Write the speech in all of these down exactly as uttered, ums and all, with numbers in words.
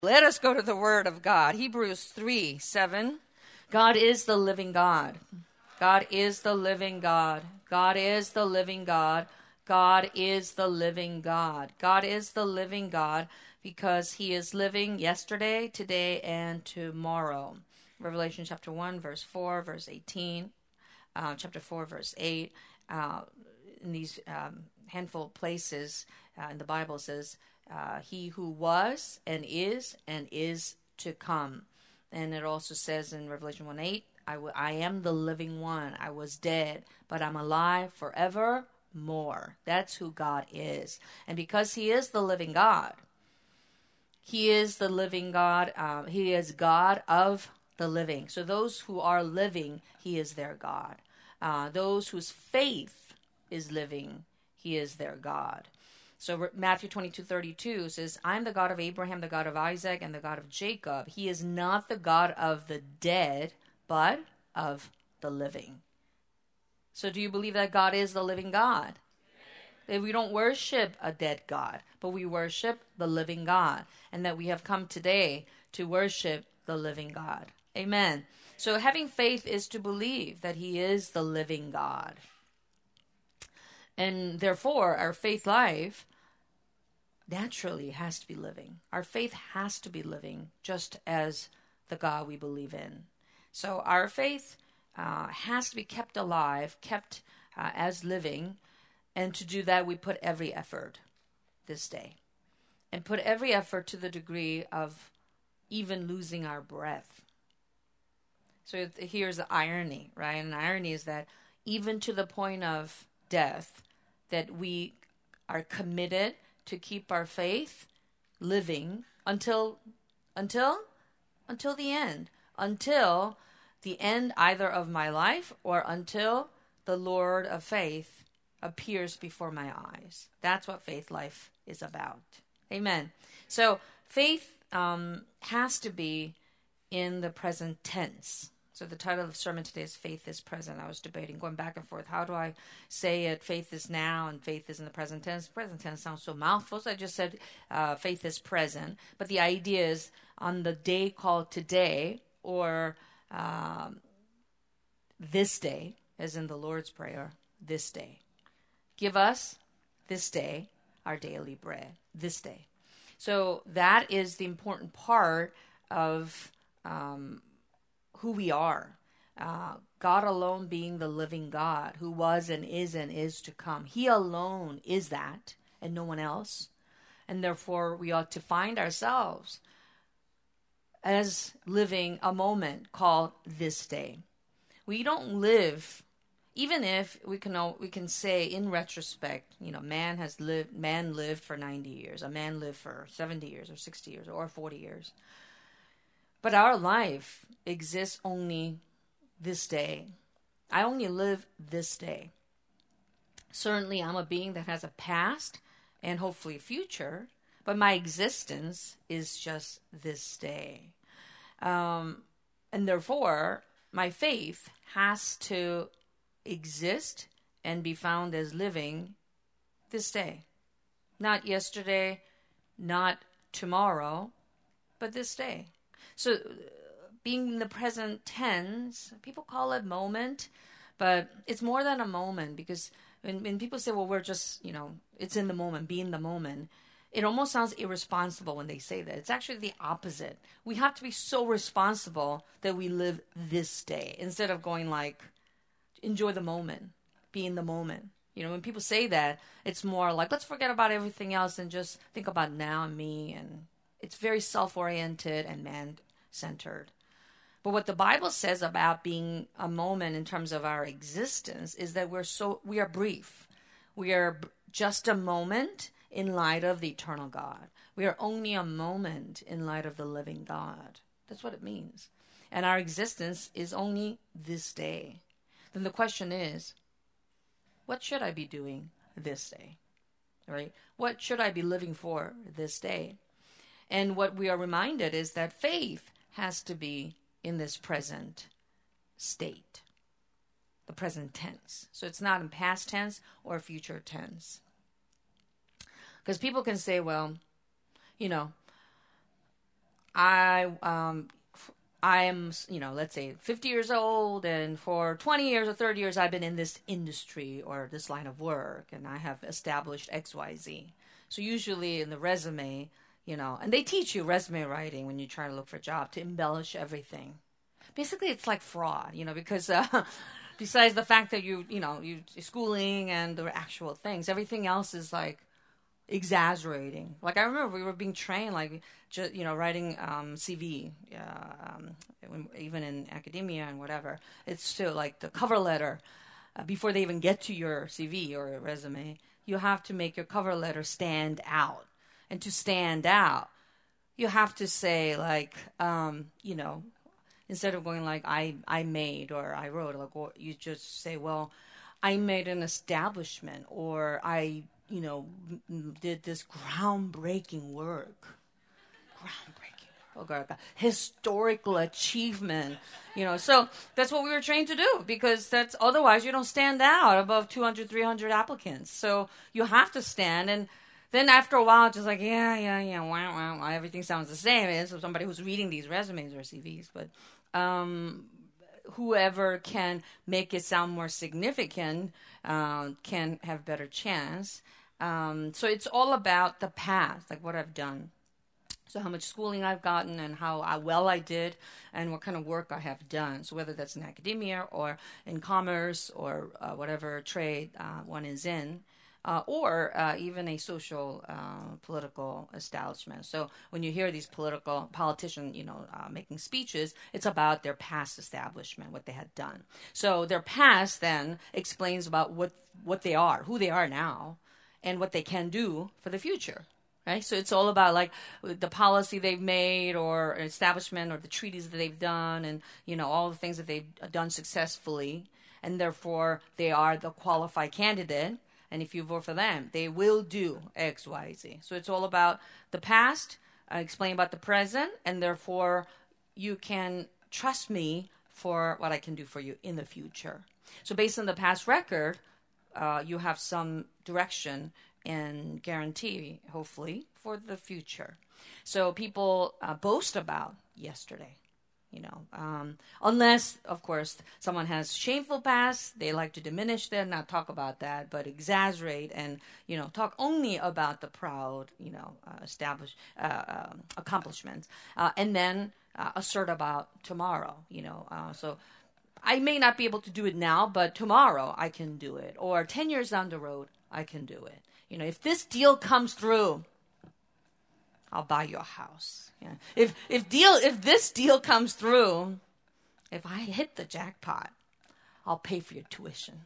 Let us go to the Word of God. Hebrews three, seven. God is the living God. God is the living God. God is the living God. God is the living God. God is the living God because he is living yesterday, today, and tomorrow. Revelation chapter one, verse four, verse eighteen, uh, chapter four, verse eight. Uh, in these um, handful of places uh, in the Bible says, uh, he who was and is and is to come. And it also says in Revelation one eight, I, w- I am the living one. I was dead, but I'm alive forevermore. That's who God is. And because he is the living God, he is the living God. Um, he is God of the living. So those who are living, he is their God. Uh, those whose faith is living, he is their God. So Matthew twenty-two thirty-two says, I'm the God of Abraham, the God of Isaac, and the God of Jacob. He is not the God of the dead, but of the living. So do you believe that God is the living God? That we don't worship a dead God, but we worship the living God. And that we have come today to worship the living God. Amen. So having faith is to believe that he is the living God. And therefore, our faith life naturally has to be living. Our faith has to be living just as the God we believe in. So our faith uh, has to be kept alive, kept uh, as living. And to do that, we put every effort this day. And put every effort to the degree of even losing our breath. So here's the irony, right? And the irony is that even to the point of death, that we are committed to keep our faith living until, until, until the end. Until the end either of my life or until the Lord of faith appears before my eyes. That's what faith life is about. Amen. So faith um, has to be in the present tense. So the title of the sermon today is Faith is Present. I was debating, going back and forth. How do I say it? Faith is now and faith is in the present tense. Present tense sounds so mouthful. So I just said uh, faith is present. But the idea is on the day called today or um, this day, as in the Lord's Prayer, this day. Give us this day our daily bread. This day. So that is the important part of um, who we are. Uh, God alone being the living God who was and is and is to come. He alone is that and no one else. And therefore we ought to find ourselves as living a moment called this day. We don't live, even if we can we can say in retrospect, you know, man has lived, man lived for ninety years, a man lived for seventy years or sixty years or forty years. But our life exists only this day. I only live this day. Certainly, I'm a being that has a past and hopefully a future, but my existence is just this day. Um, and therefore, my faith has to exist and be found as living this day. Not yesterday, not tomorrow, but this day. So being in the present tense, people call it moment, but it's more than a moment because when, when people say, well, we're just, you know, it's in the moment, be in the moment, it almost sounds irresponsible when they say that. It's actually the opposite. We have to be so responsible that we live this day instead of going like, enjoy the moment, be in the moment. You know, when people say that, it's more like, let's forget about everything else and just think about now and me. And it's very self-oriented and man-centered. But what the Bible says about being a moment in terms of our existence is that we're so, we are brief. We are just a moment in light of the eternal God. We are only a moment in light of the living God. That's what it means. And our existence is only this day. Then the question is, what should I be doing this day? Right? What should I be living for this day? And what we are reminded is that faith has to be in this present state, the present tense. So it's not in past tense or future tense. Because people can say, well, you know, I um, I am, you know, let's say fifty years old, and for twenty years or thirty years, I've been in this industry or this line of work, and I have established X Y Z. So usually in the resume, you know, and they teach you resume writing when you try to look for a job to embellish everything. Basically, it's like fraud, you know, because uh, besides the fact that you, you know, you schooling and the actual things, everything else is like exaggerating. Like I remember we were being trained, like just you know, writing um, C V, uh, um, even in academia and whatever. It's still like the cover letter uh, before they even get to your C V or resume. You have to make your cover letter stand out, and to stand out, you have to say like, um, you know, instead of going like I I made or I wrote, like or you just say, well, I made an establishment, or I you know, did this groundbreaking work. Groundbreaking. Oh, God, God. Historical achievement. You know, so that's what we were trained to do, because that's otherwise you don't stand out above two hundred, three hundred applicants. So you have to stand. And then after a while, just like, yeah, yeah, yeah, wow, wow, wow, everything sounds the same. It's somebody who's reading these resumes or C Vs. But um, whoever can make it sound more significant uh, can have better chance. Um, so it's all about the path, like what I've done. So how much schooling I've gotten and how I, well I did and what kind of work I have done. So whether that's in academia or in commerce or uh, whatever trade uh, one is in, uh, or uh, even a social uh, political establishment. So when you hear these political politicians, you know, uh, making speeches, it's about their past establishment, what they had done. So their past then explains about what what they are, who they are now, and what they can do for the future, right? So it's all about like the policy they've made or establishment or the treaties that they've done and, you know, all the things that they've done successfully. And therefore, they are the qualified candidate. And if you vote for them, they will do X, Y, Z. So it's all about the past, uh, explain about the present, and therefore you can trust me for what I can do for you in the future. So based on the past record, Uh, you have some direction and guarantee, hopefully, for the future. So people uh, boast about yesterday, you know, um, unless, of course, someone has shameful past, they like to diminish that, not talk about that, but exaggerate and, you know, talk only about the proud, you know, uh, established uh, um, accomplishments, uh, and then uh, assert about tomorrow, you know, uh, so I may not be able to do it now, but tomorrow I can do it. Or ten years down the road, I can do it. You know, if this deal comes through, I'll buy you a house. Yeah. If if deal if this deal comes through, if I hit the jackpot, I'll pay for your tuition.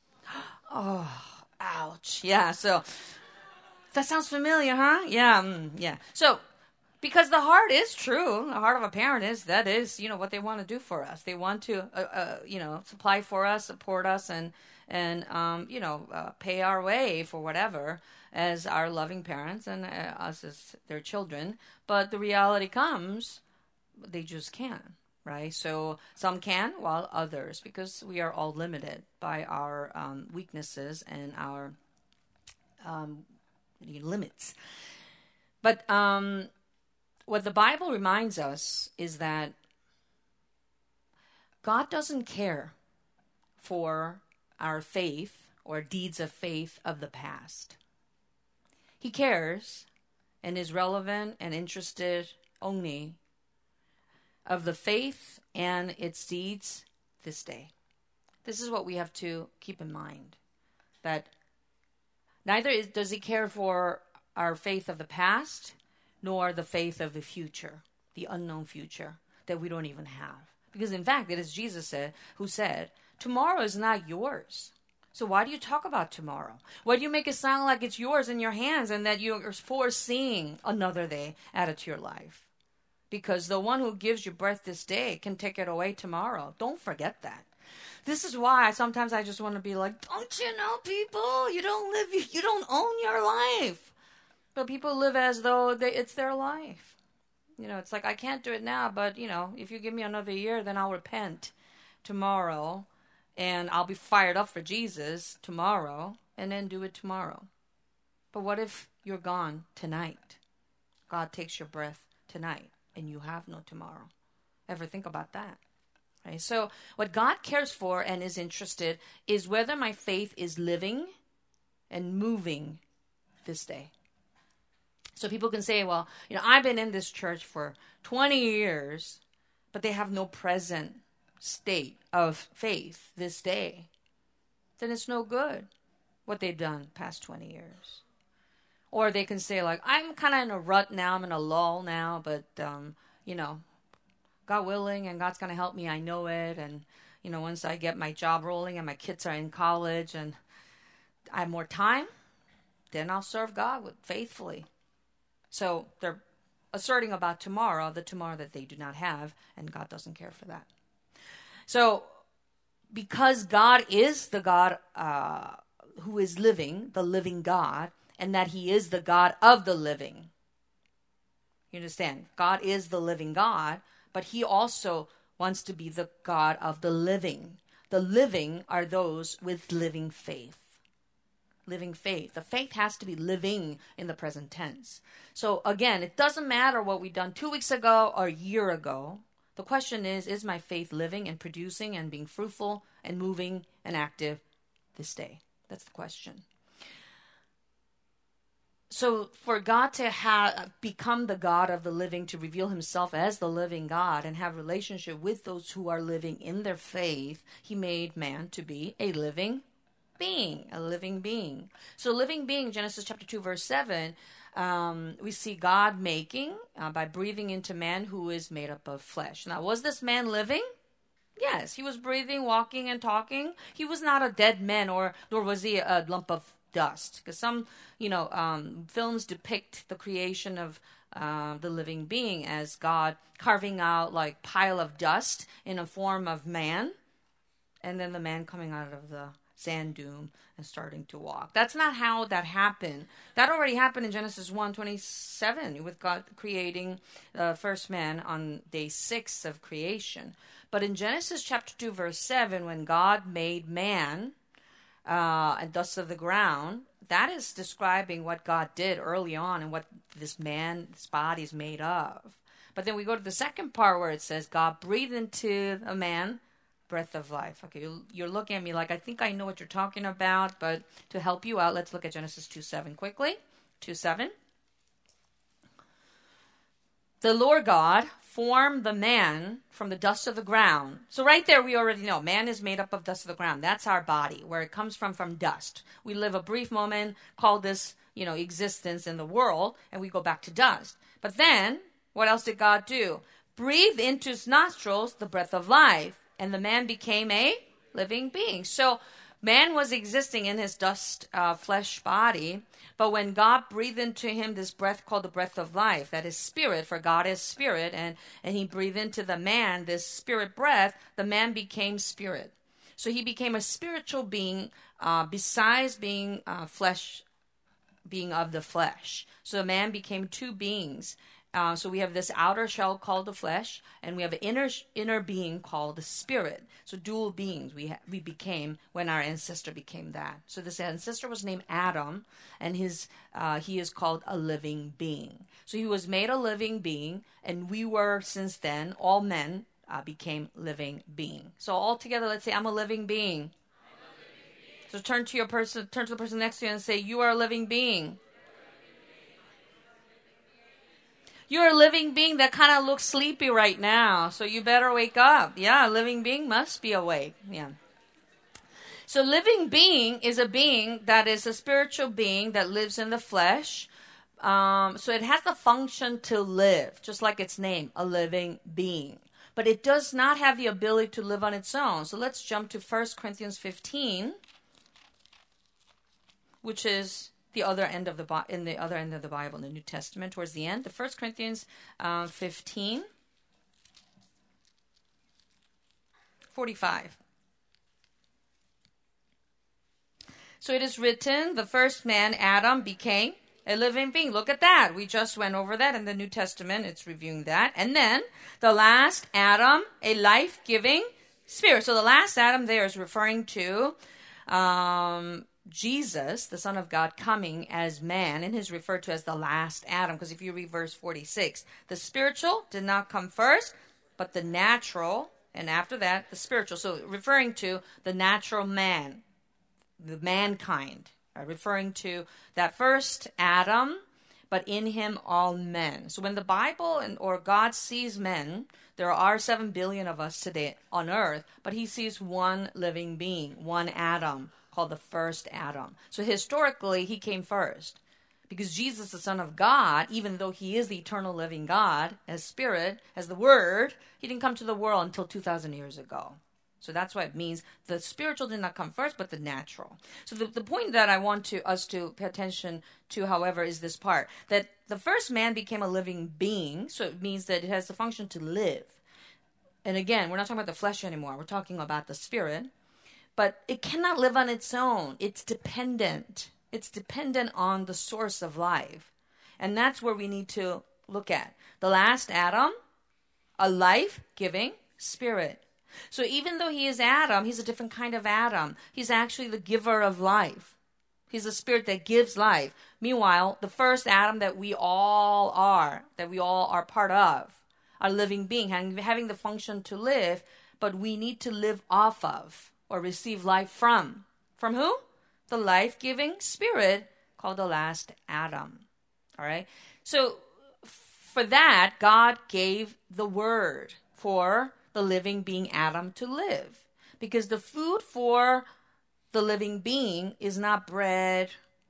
Oh, ouch. Yeah, so that sounds familiar, huh? Yeah, mm, yeah. So because the heart is true. The heart of a parent is, that is, you know, what they want to do for us. They want to, uh, uh, you know, supply for us, support us, and, and um, you know, uh, pay our way for whatever as our loving parents and uh, us as their children. But the reality comes, they just can't, right? So some can, while others, because we are all limited by our um, weaknesses and our um, limits. But um what the Bible reminds us is that God doesn't care for our faith or deeds of faith of the past. He cares and is relevant and interested only of the faith and its deeds this day. This is what we have to keep in mind, that neither is, does he care for our faith of the past, nor the faith of the future, the unknown future that we don't even have. Because in fact, it is Jesus said, who said, tomorrow is not yours. So why do you talk about tomorrow? Why do you make it sound like it's yours in your hands and that you're foreseeing another day added to your life? Because the one who gives you breath this day can take it away tomorrow. Don't forget that. This is why sometimes I just want to be like, don't you know, people, you don't live, you don't own your life. But people live as though they, it's their life. You know, it's like, I can't do it now, but, you know, if you give me another year, then I'll repent tomorrow, and I'll be fired up for Jesus tomorrow, and then do it tomorrow. But what if you're gone tonight? God takes your breath tonight. and you have no tomorrow. Ever think about that? Right? So what God cares for and is interested is whether my faith is living and moving this day. So people can say, well, you know, I've been in this church for twenty years, but they have no present state of faith this day. Then it's no good what they've done past twenty years. Or they can say, like, I'm kind of in a rut now, I'm in a lull now, but, um, you know, God willing, and God's going to help me, I know it. And, you know, once I get my job rolling and my kids are in college and I have more time, then I'll serve God with, faithfully. So they're asserting about tomorrow, the tomorrow that they do not have, and God doesn't care for that. So because God is the God uh, who is living, the living God, and that he is the God of the living. You understand? God is the living God, but he also wants to be the God of the living. The living are those with living faith. Living faith. The faith has to be living in the present tense. So again, it doesn't matter what we've done two weeks ago or a year ago. The question is, is my faith living and producing and being fruitful and moving and active this day? That's the question. So for God to have become the God of the living, to reveal himself as the living God and have relationship with those who are living in their faith, he made man to be a living being, a living being. So living being, Genesis chapter two, verse seven, um, we see God making uh, by breathing into man who is made up of flesh. Now, was this man living? Yes, he was breathing, walking, and talking. He was not a dead man, or nor was he a lump of dust, because some, you know, um, films depict the creation of uh, the living being as God carving out like pile of dust in a form of man, and then the man coming out of the sand dune and starting to walk. That's not how that happened. That already happened in Genesis one twenty-seven with God creating the first man on day six of creation. But in Genesis chapter two, verse seven, when God made man Uh, and dust of the ground, that is describing what God did early on and what this man's body is made of. But then we go to the second part where it says God breathed into a man breath of life. Okay, you're looking at me like I think I know what you're talking about, but to help you out, let's look at Genesis two seven quickly. two seven. The Lord God formed the man from the dust of the ground. So right there we already know man is made up of dust of the ground. That's our body, where it comes from, from dust. We live a brief moment, call this, you know, existence in the world, and we go back to dust. But then, what else did God do? Breathe into his nostrils the breath of life, and the man became a living being. So man was existing in his dust uh, flesh body, but when God breathed into him this breath called the breath of life, that is spirit, for God is spirit, and, and he breathed into the man this spirit breath, the man became spirit. So he became a spiritual being uh, besides being uh, flesh, being of the flesh. So the man became two beings. Uh, so we have this outer shell called the flesh, and we have an inner inner being called the spirit. So dual beings we ha- we became when our ancestor became that. So this ancestor was named Adam, and his uh, he is called a living being. So he was made a living being, and we were since then all men uh, became living being. So all together, let's say I'm a living being. I'm a living being. So turn to your person, turn to the person next to you, and say you are a living being. You're a living being that kind of looks sleepy right now, so you better wake up. Yeah, a living being must be awake. Yeah. So living being is a being that is a spiritual being that lives in the flesh. Um, so it has the function to live, just like its name, a living being. But it does not have the ability to live on its own. So let's jump to First Corinthians fifteen, which is the other end of the in the other end of the Bible, in the New Testament, towards the end. The First Corinthians uh, fifteen, forty-five. So it is written, the first man, Adam, became a living being. Look at that. We just went over that in the New Testament. It's reviewing that. And then the last Adam, a life-giving spirit. So the last Adam there is referring to um, Jesus, the Son of God, coming as man, and is referred to as the last Adam. Because if you read verse forty-six, the spiritual did not come first, but the natural, and after that, the spiritual. So referring to the natural man, the mankind, uh, referring to that first Adam, but in him all men. So when the Bible and or God sees men, there are seven billion of us today on earth, but he sees one living being, one Adam, called the first Adam. So historically, he came first. Because Jesus, the Son of God, even though he is the eternal living God, as Spirit, as the Word, he didn't come to the world until two thousand years ago. So that's what it means. The spiritual did not come first, but the natural. So the, the point that I want to us to pay attention to, however, is this part. That the first man became a living being, so it means that it has the function to live. And again, we're not talking about the flesh anymore. We're talking about the spirit. But it cannot live on its own. It's dependent. It's dependent on the source of life. And that's where we need to look at. The last Adam, a life-giving spirit. So even though he is Adam, he's a different kind of Adam. He's actually the giver of life. He's a spirit that gives life. Meanwhile, the first Adam that we all are, that we all are part of, a living being, having the function to live, but we need to live off of or receive life from. From who? The life-giving spirit called the last Adam. All right? So for that, God gave the word for the living being Adam to live. Because the food for the living being is not bread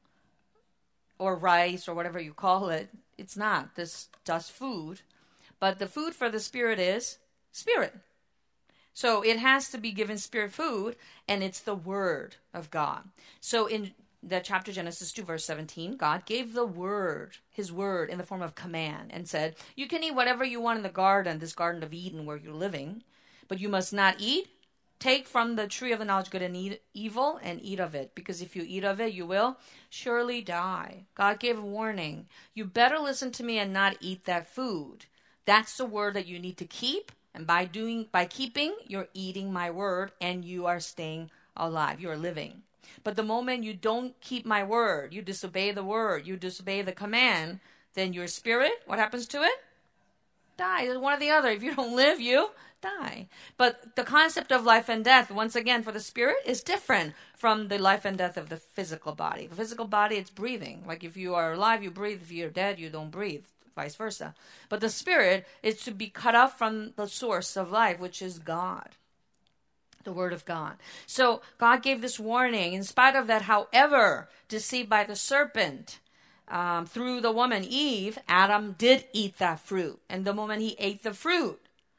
or rice or whatever you call it. It's not. This just food. But the food for the spirit is spirit. So it has to be given spirit food, and it's the word of God. So in the chapter Genesis two, verse seventeen, God gave the word, his word, in the form of command, and said, you can eat whatever you want in the garden, this Garden of Eden where you're living, but you must not eat. Take from the tree of the knowledge of good and eat evil and eat of it, because if you eat of it, you will surely die. God gave a warning. You better listen to me and not eat that food. That's the word that you need to keep. And by doing, by keeping, you're eating my word and you are staying alive. You are living. But the moment you don't keep my word, you disobey the word, you disobey the command, then your spirit, what happens to it? Die. One or the other. If you don't live, you die. But the concept of life and death, once again, for the spirit is different from the life and death of the physical body. The physical body, it's breathing. Like if you are alive, you breathe. If you're dead, you don't breathe. Vice versa. But the spirit is to be cut off from the source of life, which is God, the word of God. So God gave this warning. In spite of that, however, deceived by the serpent um, through the woman Eve, Adam did eat that fruit. And the moment he ate the fruit,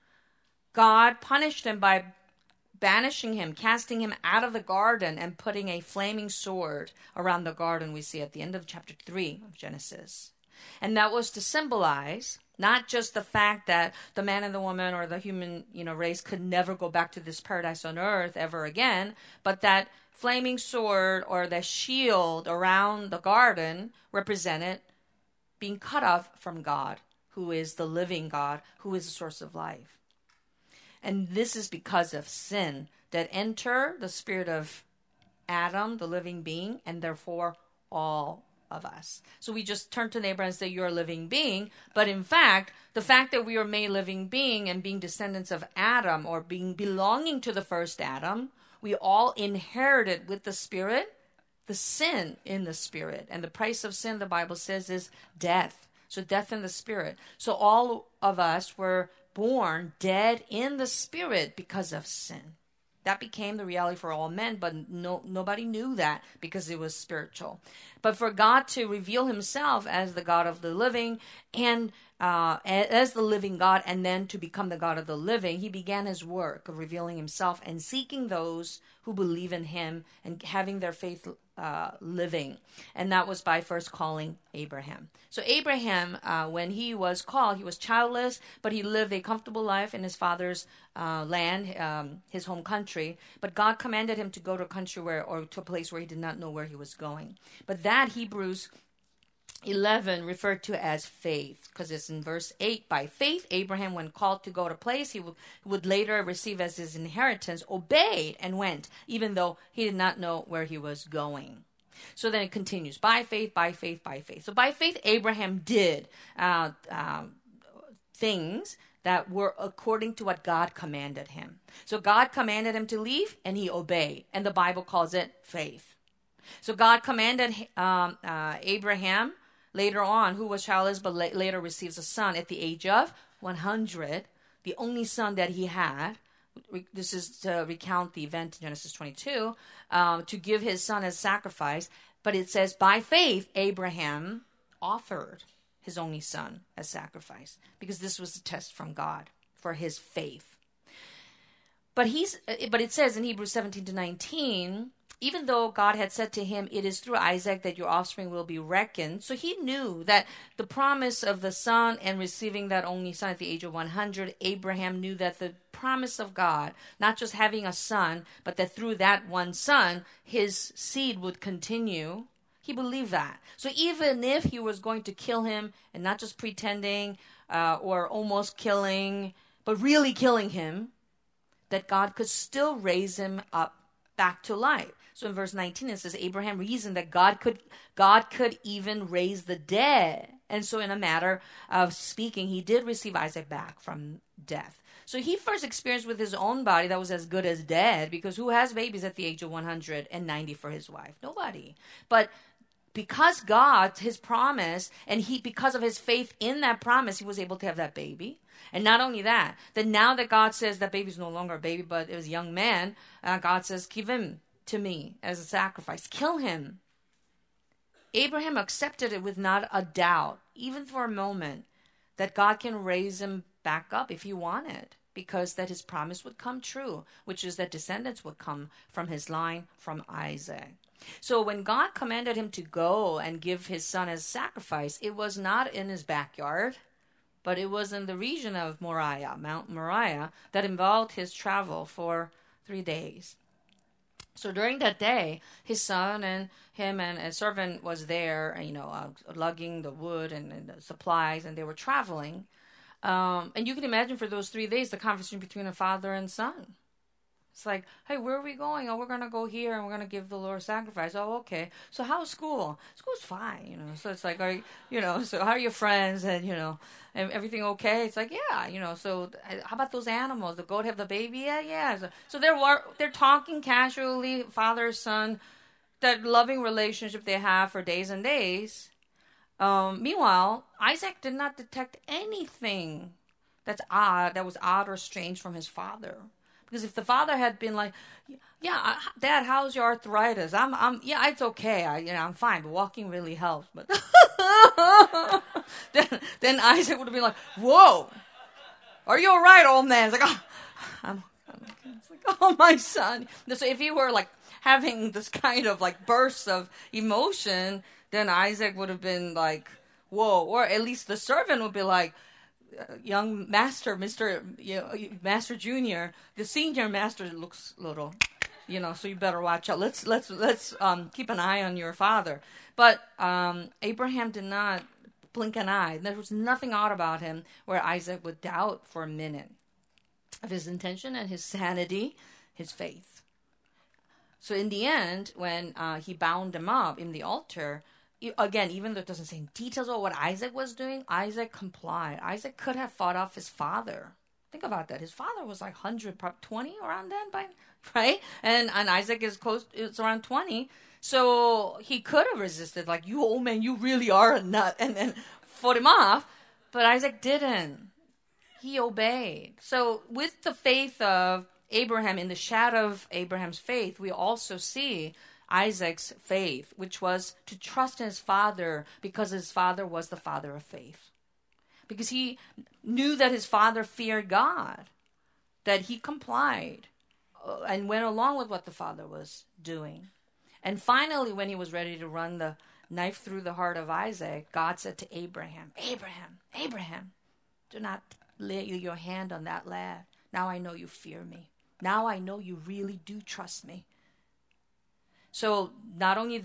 God punished him by banishing him, casting him out of the garden, and putting a flaming sword around the garden we see at the end of chapter three of Genesis. And that was to symbolize not just the fact that the man and the woman or the human, you know, race could never go back to this paradise on earth ever again, but that flaming sword or the shield around the garden represented being cut off from God, who is the living God, who is the source of life. And this is because of sin that enter the spirit of Adam, the living being, and therefore all of us. So we just turn to neighbor and say, you're a living being. But in fact, the fact that we are made living being and being descendants of Adam, or being belonging to the first Adam, we all inherited with the spirit the sin in the spirit. And the price of sin, the Bible says, is death. So death in the spirit. So all of us were born dead in the spirit because of sin. That became the reality for all men, but no, nobody knew that because it was spiritual. But for God to reveal himself as the God of the living and uh, as the living God, and then to become the God of the living, he began his work of revealing himself and seeking those who believe in him and having their faith uh, living. And that was by first calling Abraham. So Abraham, uh, when he was called, he was childless, but he lived a comfortable life in his father's uh, land, um, his home country. But God commanded him to go to a country where, or to a place where he did not know where he was going. But that Hebrews eleven referred to as faith, because it's in verse eight. By faith, Abraham, when called to go to a place he would, would later receive as his inheritance, obeyed and went, even though he did not know where he was going. So then it continues, by faith, by faith, by faith. So by faith, Abraham did uh, um, things that were according to what God commanded him. So God commanded him to leave, and he obeyed. And the Bible calls it faith. So God commanded um, uh, Abraham later on, who was childless but la- later receives a son at the age of one hundred, the only son that he had. This is to recount the event in Genesis twenty-two, um, to give his son as sacrifice. But it says, by faith, Abraham offered his only son as sacrifice, because this was a test from God for his faith. But he's, but it says in Hebrews seventeen to nineteen, even though God had said to him, it is through Isaac that your offspring will be reckoned. So he knew that the promise of the son and receiving that only son at the age of one hundred, Abraham knew that the promise of God, not just having a son, but that through that one son, his seed would continue. He believed that. So even if he was going to kill him, and not just pretending uh, or almost killing, but really killing him, that God could still raise him up back to life. So in verse nineteen, it says, Abraham reasoned that God could, God could even raise the dead. And so in a matter of speaking, he did receive Isaac back from death. So he first experienced with his own body that was as good as dead, because who has babies at the age of one hundred ninety for his wife? Nobody. But because God, his promise, and he, because of his faith in that promise, he was able to have that baby. And not only that, that now that God says that baby's no longer a baby, but it was a young man, uh, God says, give him to me as a sacrifice. Kill him. Abraham accepted it with not a doubt, even for a moment, that God can raise him back up if he wanted, because that his promise would come true, which is that descendants would come from his line, from Isaac. So when God commanded him to go and give his son as sacrifice, it was not in his backyard, but it was in the region of Moriah, Mount Moriah, that involved his travel for three days. So during that day, his son and him and a servant was there, you know, uh, lugging the wood and, and the supplies, and they were traveling. Um, and you can imagine for those three days, the conversation between a father and son. It's like, hey, where are we going? Oh, we're going to go here and we're going to give the Lord sacrifice. Oh, okay. So how's school? School's fine, you know. So it's like, are you, you know, so how are your friends? And, you know, and everything okay? It's like, yeah, you know, so how about those animals? The goat have the baby? Yeah, yeah. So, so they're, they're talking casually, father, son, that loving relationship they have for days and days. Um, meanwhile, Isaac did not detect anything that's odd, that was odd or strange from his father. Because if the father had been like, yeah, Dad, how's your arthritis? I'm, I'm, yeah, it's okay. I, you know, I'm fine, but walking really helps. But then, then Isaac would have been like, whoa, are you all right, old man? It's like, oh, I'm, I'm okay. It's like, oh, my son. So if he were like having this kind of like bursts of emotion, then Isaac would have been like, whoa, or at least the servant would be like, young master, Mister You know, Master Junior, the senior master looks little, you know, so you better watch out. Let's let's let's um, keep an eye on your father. But um, Abraham did not blink an eye. There was nothing odd about him where Isaac would doubt for a minute of his intention and his sanity, his faith. So in the end, when uh, he bound him up in the altar, again, even though it doesn't say in details about what Isaac was doing, Isaac complied. Isaac could have fought off his father. Think about that. His father was like one hundred, probably twenty around then, by, right? And and Isaac is close, it's around twenty. So he could have resisted, like, you old man, you really are a nut, and then fought him off. But Isaac didn't. He obeyed. So with the faith of Abraham, in the shadow of Abraham's faith, we also see Isaac's faith, which was to trust in his father, because his father was the father of faith. Because he knew that his father feared God, that he complied uh, and went along with what the father was doing. And finally, when he was ready to run the knife through the heart of Isaac, God said to Abraham, Abraham, Abraham, do not lay your hand on that lad. Now I know you fear me. Now I know you really do trust me. So not only did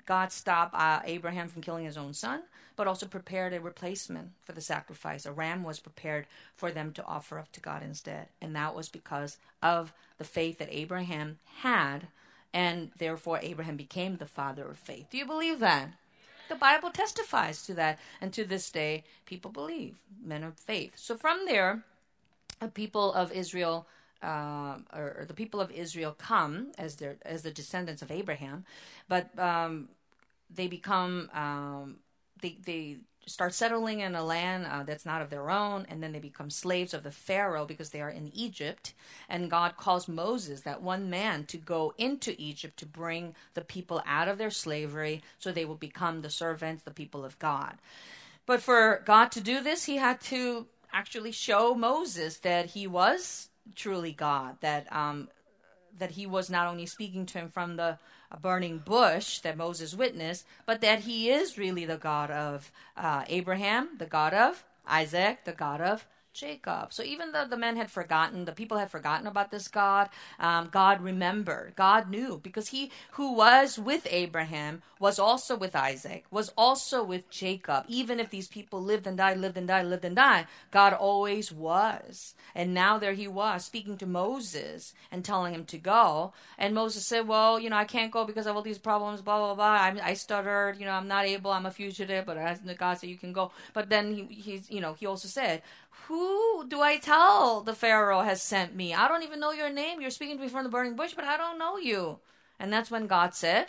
God stop uh, Abraham from killing his own son, but also prepared a replacement for the sacrifice. A ram was prepared for them to offer up to God instead. And that was because of the faith that Abraham had, and therefore Abraham became the father of faith. Do you believe that? The Bible testifies to that, and to this day, people believe, men of faith. So from there, the people of Israel, uh, or, or the people of Israel come as their as the descendants of Abraham, but um, they become um, they they start settling in a land uh, that's not of their own, and then they become slaves of the Pharaoh because they are in Egypt. And God calls Moses, that one man, to go into Egypt to bring the people out of their slavery so they will become the servants, the people of God. But for God to do this, he had to actually show Moses that he was truly God, that um, that he was not only speaking to him from the a burning bush that Moses witnessed, but that he is really the God of uh, Abraham, the God of Isaac, the God of Jacob. So even though the men had forgotten, the people had forgotten about this God, um, God remembered. God knew, because he who was with Abraham was also with Isaac, was also with Jacob. Even if these people lived and died, lived and died, lived and died, God always was. And now there he was speaking to Moses and telling him to go. And Moses said, well, you know, I can't go because of all these problems, blah, blah, blah. I, I stuttered, you know, I'm not able, I'm a fugitive, but God said you can go. But then he, he's, you know, he also said, who do I tell the Pharaoh has sent me? I don't even know your name. You're speaking to me from the burning bush, but I don't know you. And that's when God said,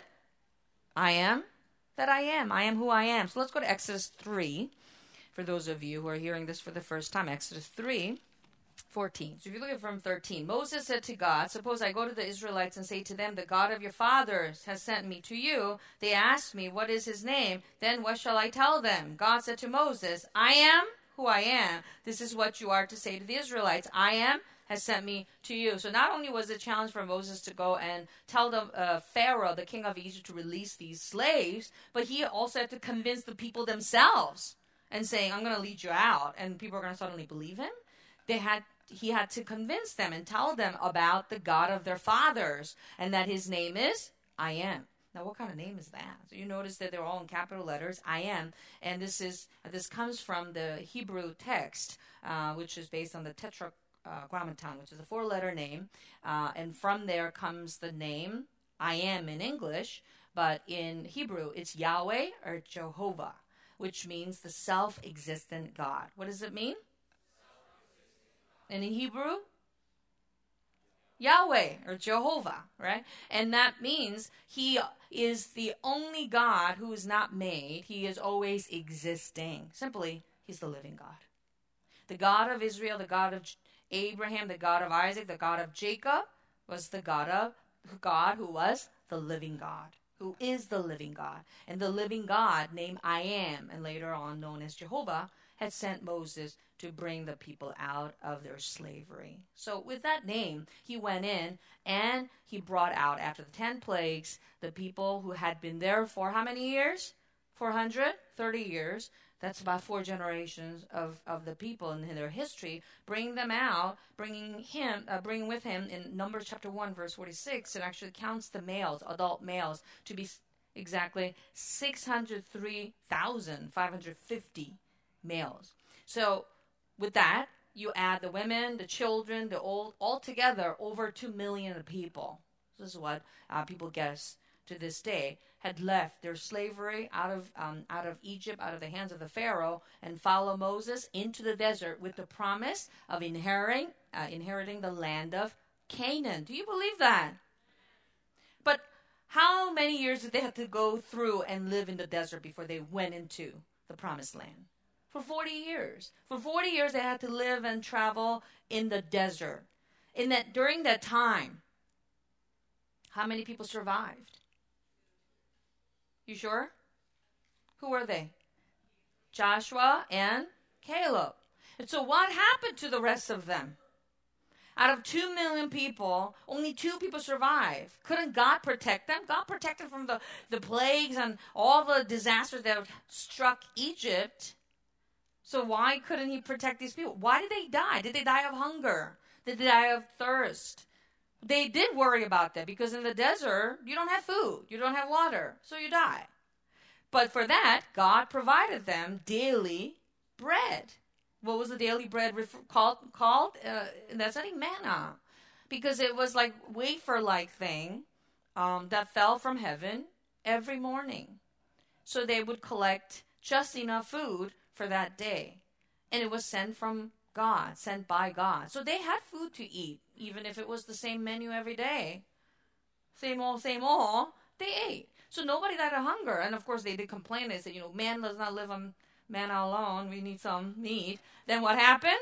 I am that I am. I am who I am. So let's go to Exodus three. For those of you who are hearing this for the first time, Exodus three, fourteen. So if you look at from thirteen, Moses said to God, suppose I go to the Israelites and say to them, the God of your fathers has sent me to you. They ask me, what is his name? Then what shall I tell them? God said to Moses, I am who I am. This is what you are to say to the Israelites. I am has sent me to you. So not only was it a challenge for Moses to go and tell the uh, Pharaoh, the king of Egypt, to release these slaves, but he also had to convince the people themselves and saying, I'm going to lead you out, and people are going to suddenly believe him. They had he had to convince them and tell them about the God of their fathers, and that his name is I am. Now, what kind of name is that? So you notice that they're all in capital letters, I am, and this is this comes from the Hebrew text, uh, which is based on the Tetragrammaton, which is a four-letter name, uh, and from there comes the name I am in English, but in Hebrew it's Yahweh or Jehovah, which means the self-existent God. What does it mean? And in Hebrew, Yahweh or Jehovah, right? And that means he is the only God who is not made. He is always existing. Simply, he's the living God. The God of Israel, the God of Abraham, the God of Isaac, the God of Jacob was the God of God who was the living God, who is the living God. And the living God named I am, and later on known as Jehovah, had sent Moses to bring the people out of their slavery. So with that name, he went in and he brought out, after the ten plagues, the people who had been there for how many years? four hundred thirty years. That's about four generations of, of the people in, in their history, bringing them out, bringing him, uh, bringing with him in Numbers chapter one, verse forty-six, it actually counts the males, adult males, to be exactly six hundred three thousand five hundred fifty males. So with that, you add the women, the children, the old, all together, over two million people. This is what uh, people guess to this day had left their slavery out of um, out of Egypt, out of the hands of the Pharaoh, and follow Moses into the desert with the promise of inheriting uh, inheriting the land of Canaan. Do you believe that? But how many years did they have to go through and live in the desert before they went into the promised land? For forty years. For forty years, they had to live and travel in the desert. In that, during that time, how many people survived? You sure? Who were they? Joshua and Caleb. And so what happened to the rest of them? Out of two million people, only two people survived. Couldn't God protect them? God protected from the, the plagues and all the disasters that struck Egypt. So why couldn't he protect these people? Why did they die? Did they die of hunger? Did they die of thirst? They did worry about that because in the desert, you don't have food, you don't have water, so you die. But for that, God provided them daily bread. What was the daily bread refer- called? called? Uh, that's I think manna. Because it was like wafer-like thing um, that fell from heaven every morning. So they would collect just enough food for that day. And it was sent from God, sent by God. So they had food to eat, even if it was the same menu every day. Same old, same old, they ate. So nobody died of hunger. And of course they did complain. They said, you know, man does not live on manna alone. We need some meat. Then what happened?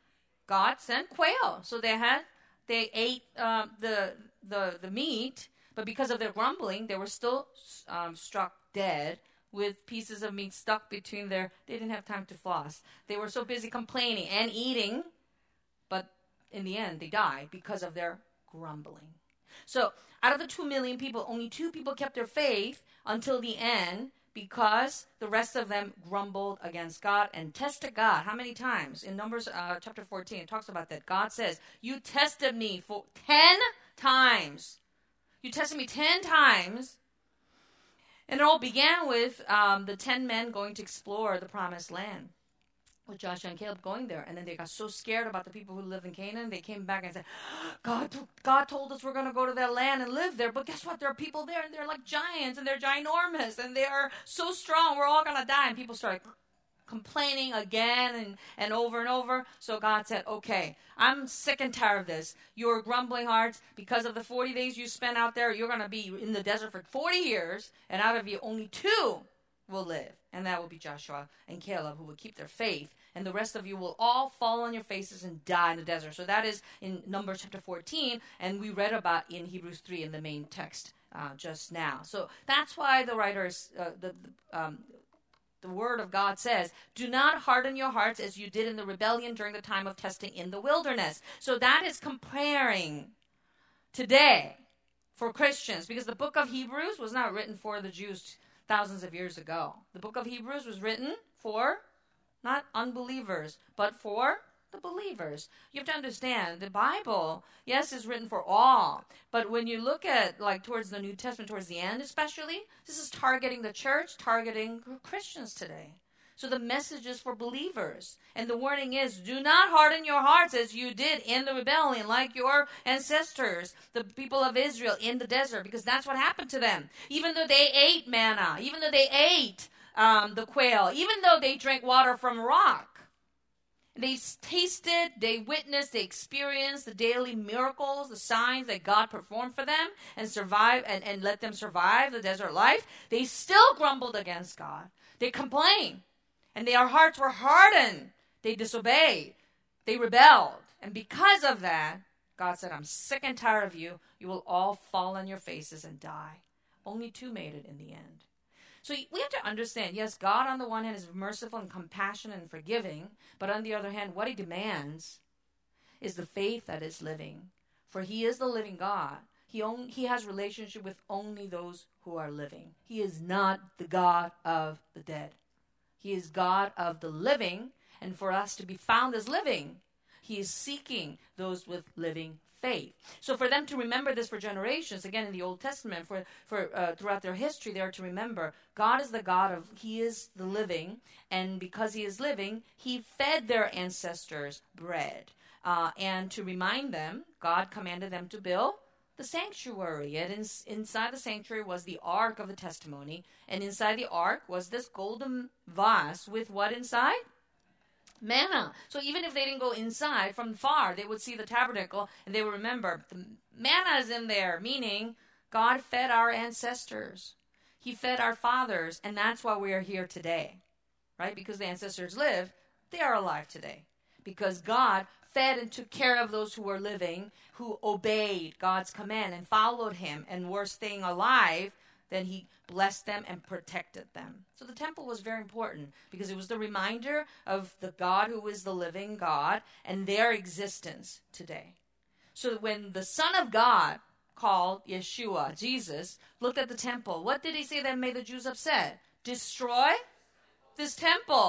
God sent quail. So they had, they ate uh, the, the, the meat, but because of their grumbling, they were still um, struck dead with pieces of meat stuck between their, they didn't have time to floss. They were so busy complaining and eating, but in the end, they died because of their grumbling. So out of the two million people, only two people kept their faith until the end because the rest of them grumbled against God and tested God. How many times? In Numbers uh, chapter fourteen, it talks about that. God says, you tested me for ten times. You tested me ten times. And it all began with um, the ten men going to explore the promised land, with Joshua and Caleb going there. And then they got so scared about the people who live in Canaan, they came back and said, God, God told us we're going to go to that land and live there. But guess what? There are people there, and they're like giants, and they're ginormous, and they are so strong, we're all going to die. And people started complaining again and, and over and over. So God said, okay, I'm sick and tired of this. Your grumbling hearts, because of the forty days you spent out there, you're going to be in the desert for forty years, and out of you, only two will live. And that will be Joshua and Caleb, who will keep their faith. And the rest of you will all fall on your faces and die in the desert. So that is in Numbers chapter fourteen, and we read about in Hebrews three in the main text uh, just now. So that's why the writers, uh, the, the um, The word of God says, do not harden your hearts as you did in the rebellion during the time of testing in the wilderness. So that is comparing today for Christians, because the book of Hebrews was not written for the Jews thousands of years ago. The book of Hebrews was written for not unbelievers, but for the believers. You have to understand, the Bible, yes, is written for all. But when you look at, like, towards the New Testament, towards the end especially, this is targeting the church, targeting Christians today. So the message is for believers. And the warning is, do not harden your hearts as you did in the rebellion, like your ancestors, the people of Israel in the desert, because that's what happened to them. Even though they ate manna, even though they ate um, the quail, even though they drank water from rock, they tasted, they witnessed, they experienced the daily miracles, the signs that God performed for them and survive and, and let them survive the desert life. They still grumbled against God. They complained. And their hearts were hardened. They disobeyed. They rebelled. And because of that, God said, I'm sick and tired of you. You will all fall on your faces and die. Only two made it in the end. So we have to understand, yes, God on the one hand is merciful and compassionate and forgiving, but on the other hand, what he demands is the faith that is living. For he is the living God. He, only, he has relationship with only those who are living. He is not the God of the dead. He is God of the living, and for us to be found as living, he is seeking those with living faith. So for them to remember this for generations, again in the Old Testament, for, for uh, throughout their history, they are to remember God is the God of, he is the living, and because he is living, he fed their ancestors bread. Uh, and to remind them, God commanded them to build the sanctuary. And in, inside the sanctuary was the Ark of the Testimony, and inside the Ark was this golden vase with what inside? Manna. So even if they didn't go inside, from far, they would see the tabernacle, and they would remember, the manna is in there, meaning God fed our ancestors. He fed our fathers, and that's why we are here today, right? Because the ancestors lived, they are alive today. Because God fed and took care of those who were living, who obeyed God's command and followed him and were staying alive, then he blessed them and protected them. So the temple was very important because it was the reminder of the God who is the living God and their existence today. So when the Son of God, called Yeshua, Jesus, looked at the temple, what did he say that made the Jews upset? Destroy this temple,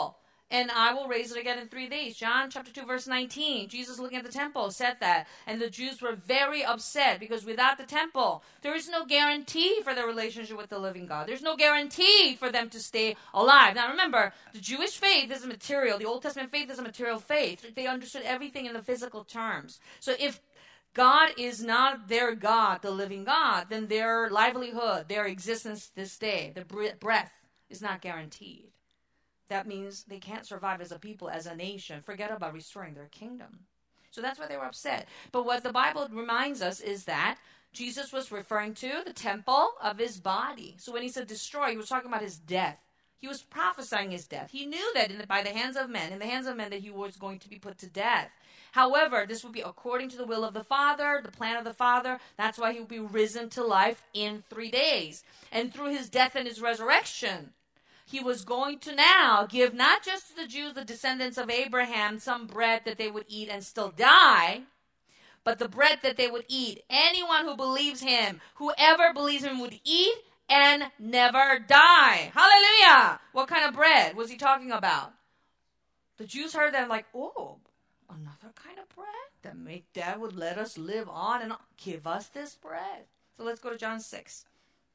and I will raise it again in three days. John chapter two, verse nineteen. Jesus looking at the temple said that. And the Jews were very upset because without the temple, there is no guarantee for their relationship with the living God. There's no guarantee for them to stay alive. Now remember, the Jewish faith is a material. The Old Testament faith is a material faith. They understood everything in the physical terms. So if God is not their God, the living God, then their livelihood, their existence this day, the breath is not guaranteed. That means they can't survive as a people, as a nation. Forget about restoring their kingdom. So that's why they were upset. But what the Bible reminds us is that Jesus was referring to the temple of his body. So when he said destroy, he was talking about his death. He was prophesying his death. He knew that in the, by the hands of men, in the hands of men, that he was going to be put to death. However, this would be according to the will of the Father, the plan of the Father. That's why he would be risen to life in three days. And through his death and his resurrection, he was going to now give not just to the Jews, the descendants of Abraham, some bread that they would eat and still die, but the bread that they would eat. Anyone who believes him, whoever believes him would eat and never die. Hallelujah! What kind of bread was he talking about? The Jews heard that like, oh, another kind of bread that make that would let us live on and on. Give us this bread. So let's go to John six.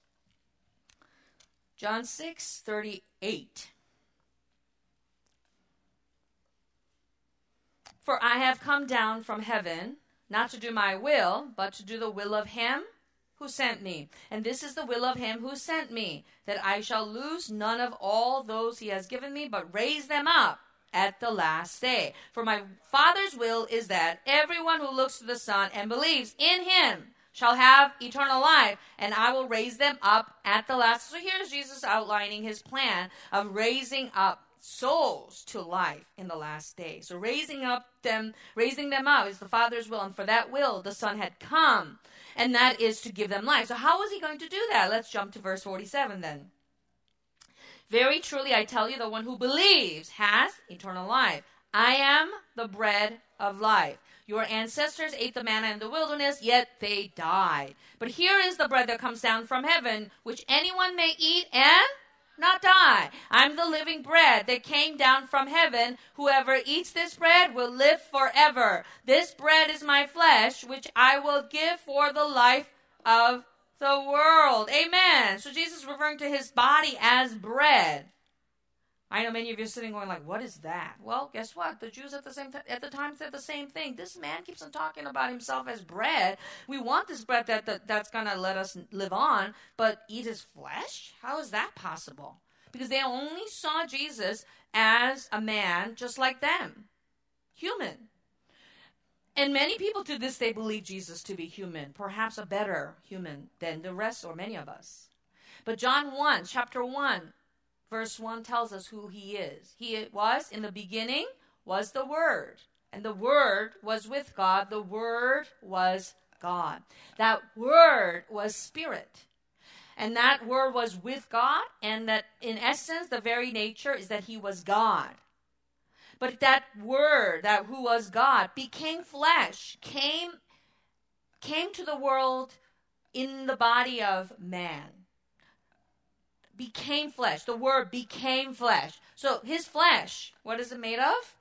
John six, thirty-eight. For I have come down from heaven, not to do my will, but to do the will of him who sent me. And this is the will of him who sent me, that I shall lose none of all those he has given me, but raise them up at the last day. For my Father's will is that everyone who looks to the Son and believes in him shall have eternal life, and I will raise them up at the last. So here's Jesus outlining his plan of raising up souls to life in the last day. So raising up them, raising them up is the Father's will, and for that will the Son had come, and that is to give them life. So how is he going to do that? Let's jump to verse forty-seven then. Very truly I tell you, the one who believes has eternal life. I am the bread of life. Your ancestors ate the manna in the wilderness, yet they died. But here is the bread that comes down from heaven, which anyone may eat and not die. I'm the living bread that came down from heaven. Whoever eats this bread will live forever. This bread is my flesh, which I will give for the life of the world. Amen. So Jesus is referring to his body as bread. I know many of you are sitting going like, what is that? Well, guess what? The Jews at the same t- at the time said the same thing. This man keeps on talking about himself as bread. We want this bread that, that that's going to let us live on, but eat his flesh? How is that possible? Because they only saw Jesus as a man just like them. Human. And many people to this day believe Jesus to be human, perhaps a better human than the rest or many of us. But John one, chapter one, verse one tells us who he is. He was, in the beginning, was the Word. And the Word was with God. The Word was God. That Word was Spirit. And that Word was with God. And that, in essence, the very nature is that he was God. But that Word, that who was God, became flesh, came, came to the world in the body of man. Became flesh. The Word became flesh. So his flesh, what is it made of?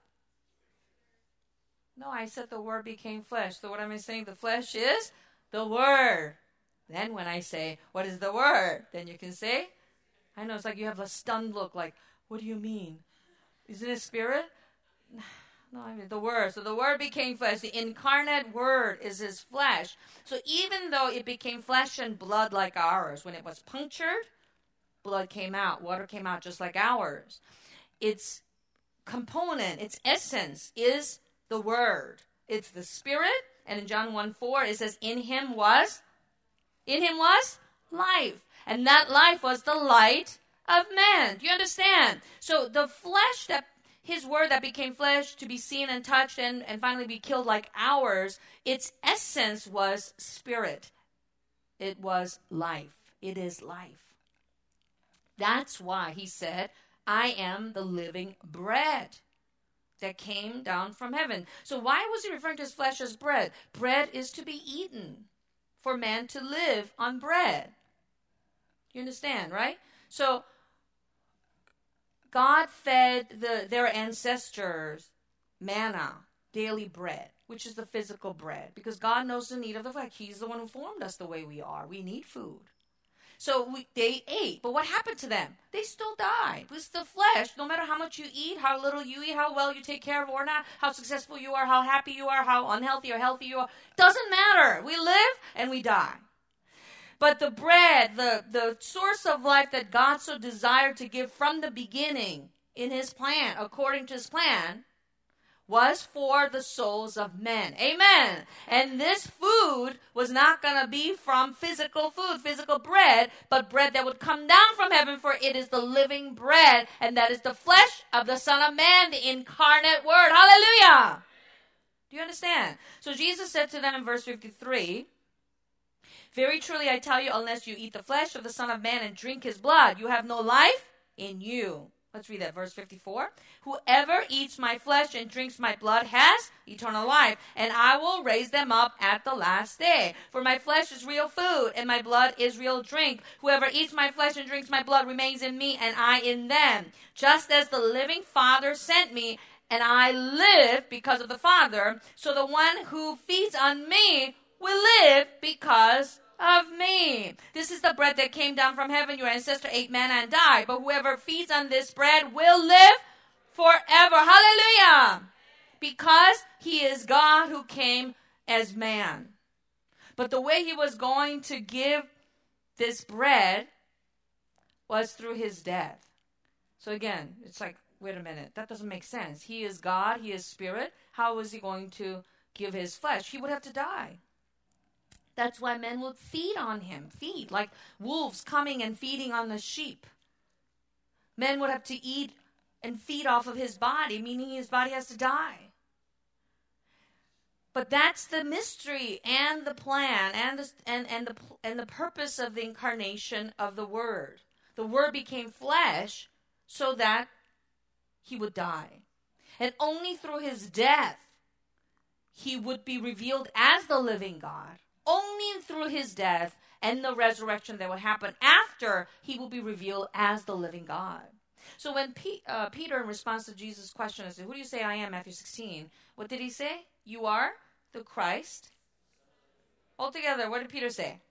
No, I said the Word became flesh. So what am I saying? The flesh is the Word. Then when I say, what is the Word? Then you can say, I know it's like you have a stunned look like, what do you mean? Isn't it Spirit? No, I mean the Word. So the Word became flesh. The incarnate Word is his flesh. So even though it became flesh and blood like ours, when it was punctured, blood came out, water came out just like ours. Its component, its essence is the Word. It's the Spirit. And in John one four, it says, in him was, in him was life. And that life was the light of men. Do you understand? So the flesh, that his Word that became flesh to be seen and touched and, and finally be killed like ours, its essence was Spirit. It was life. It is life. That's why he said, I am the living bread that came down from heaven. So why was he referring to his flesh as bread? Bread is to be eaten for man to live on bread. You understand, right? So God fed the, their ancestors manna, daily bread, which is the physical bread, because God knows the need of the flesh. He's the one who formed us the way we are. We need food. So we, they ate, but what happened to them? They still died. It was the flesh. No matter how much you eat, how little you eat, how well you take care of or not, how successful you are, how happy you are, how unhealthy or healthy you are, doesn't matter. We live and we die. But the bread, the, the source of life that God so desired to give from the beginning in his plan, according to his plan, was for the souls of men. Amen. And this food was not going to be from physical food, physical bread, but bread that would come down from heaven, for it is the living bread, and that is the flesh of the Son of Man, the incarnate Word. Hallelujah. Do you understand? So Jesus said to them in verse fifty-three, very truly I tell you, unless you eat the flesh of the Son of Man and drink his blood, you have no life in you. Let's read that, verse fifty-four. Whoever eats my flesh and drinks my blood has eternal life, and I will raise them up at the last day. For my flesh is real food, and my blood is real drink. Whoever eats my flesh and drinks my blood remains in me, and I in them. Just as the living Father sent me, and I live because of the Father, so the one who feeds on me will live because of me. This is the bread that came down from heaven. Your ancestor ate manna and died. But whoever feeds on this bread will live forever. Hallelujah. Because he is God who came as man. But the way he was going to give this bread was through his death. So again, it's like, wait a minute. That doesn't make sense. He is God. He is spirit. How is he going to give his flesh? He would have to die. That's why men would feed on him. Feed, like wolves coming and feeding on the sheep. Men would have to eat and feed off of his body, meaning his body has to die. But that's the mystery and the plan and the, and, and, the, and the purpose of the incarnation of the Word. The Word became flesh so that he would die. And only through his death he would be revealed as the living God. Only through his death and the resurrection that will happen after he will be revealed as the living God. So when P- uh, Peter, in response to Jesus' question, said, who do you say I am, Matthew sixteen, what did he say? You are the Christ. Altogether, what did Peter say?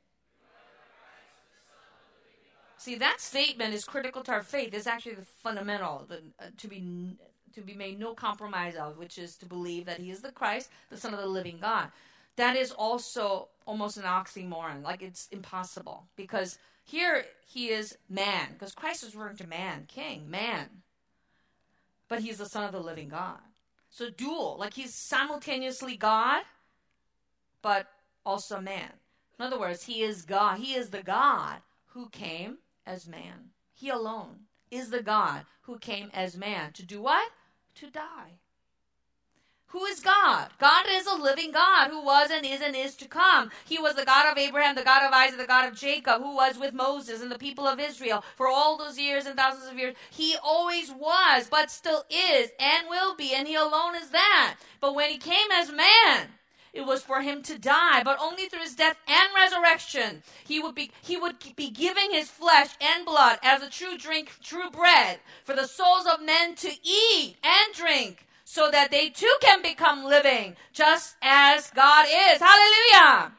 See, that statement is critical to our faith. It's actually the fundamental, the, uh, to be to be made no compromise of, which is to believe that he is the Christ, the Son of the living God. That is also almost an oxymoron. Like, it's impossible. Because here he is man. Because Christ is referring to man, king, man. But he's the Son of the living God. So dual. Like, he's simultaneously God, but also man. In other words, he is God. He is the God who came as man. He alone is the God who came as man. To do what? To die. Who is God? God is a living God who was and is and is to come. He was the God of Abraham, the God of Isaac, the God of Jacob, who was with Moses and the people of Israel for all those years and thousands of years. He always was, but still is and will be, and he alone is that. But when he came as man, it was for him to die, but only through his death and resurrection. He would be he would be giving his flesh and blood as a true drink, true bread for the souls of men to eat and drink, so that they too can become living, just as God is. Hallelujah!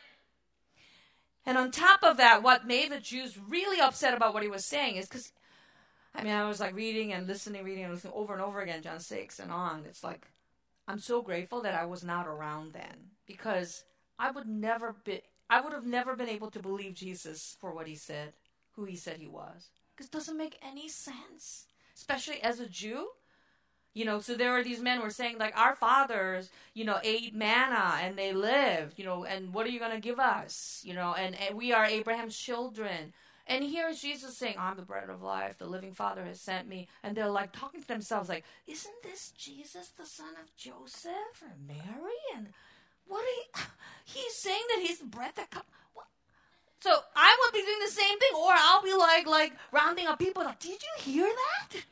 And on top of that, what made the Jews really upset about what he was saying is because, I mean, I was like reading and listening, reading and listening over and over again, John six and on. It's like, I'm so grateful that I was not around then, because I would never be, I would have never been able to believe Jesus for what he said, who he said he was. Because it doesn't make any sense, especially as a Jew. You know, so there are these men who are saying, like, our fathers, you know, ate manna and they lived, you know, and what are you going to give us? You know, and, and we are Abraham's children. And here is Jesus saying, I'm the bread of life. The living Father has sent me. And they're like talking to themselves like, isn't this Jesus, the son of Joseph or Mary? And what are he, he's saying that he's the bread that comes. So I would be doing the same thing. Or I'll be like, like rounding up people. Like, did you hear that?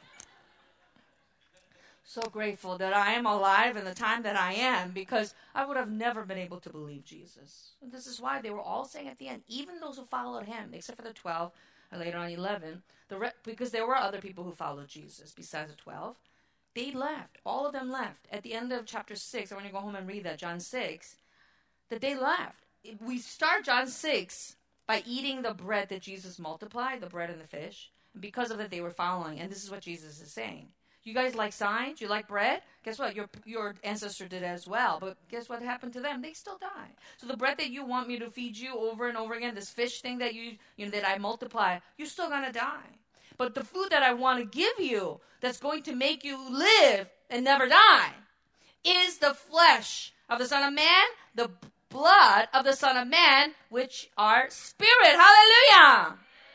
So grateful that I am alive in the time that I am, because I would have never been able to believe Jesus. And this is why they were all saying at the end, even those who followed him, except for the twelve, later on eleven, the re- because there were other people who followed Jesus besides the twelve. They left. All of them left. At the end of chapter six, I want you to go home and read that, John six, that they left. We start John six by eating the bread that Jesus multiplied, the bread and the fish. And because of that, they were following. And this is what Jesus is saying. You guys like signs? You like bread? Guess what? Your your ancestor did as well. But guess what happened to them? They still died. So the bread that you want me to feed you over and over again, this fish thing that you, you know, that I multiply, you're still going to die. But the food that I want to give you that's going to make you live and never die is the flesh of the Son of Man, the blood of the Son of Man, which are spirit. Hallelujah!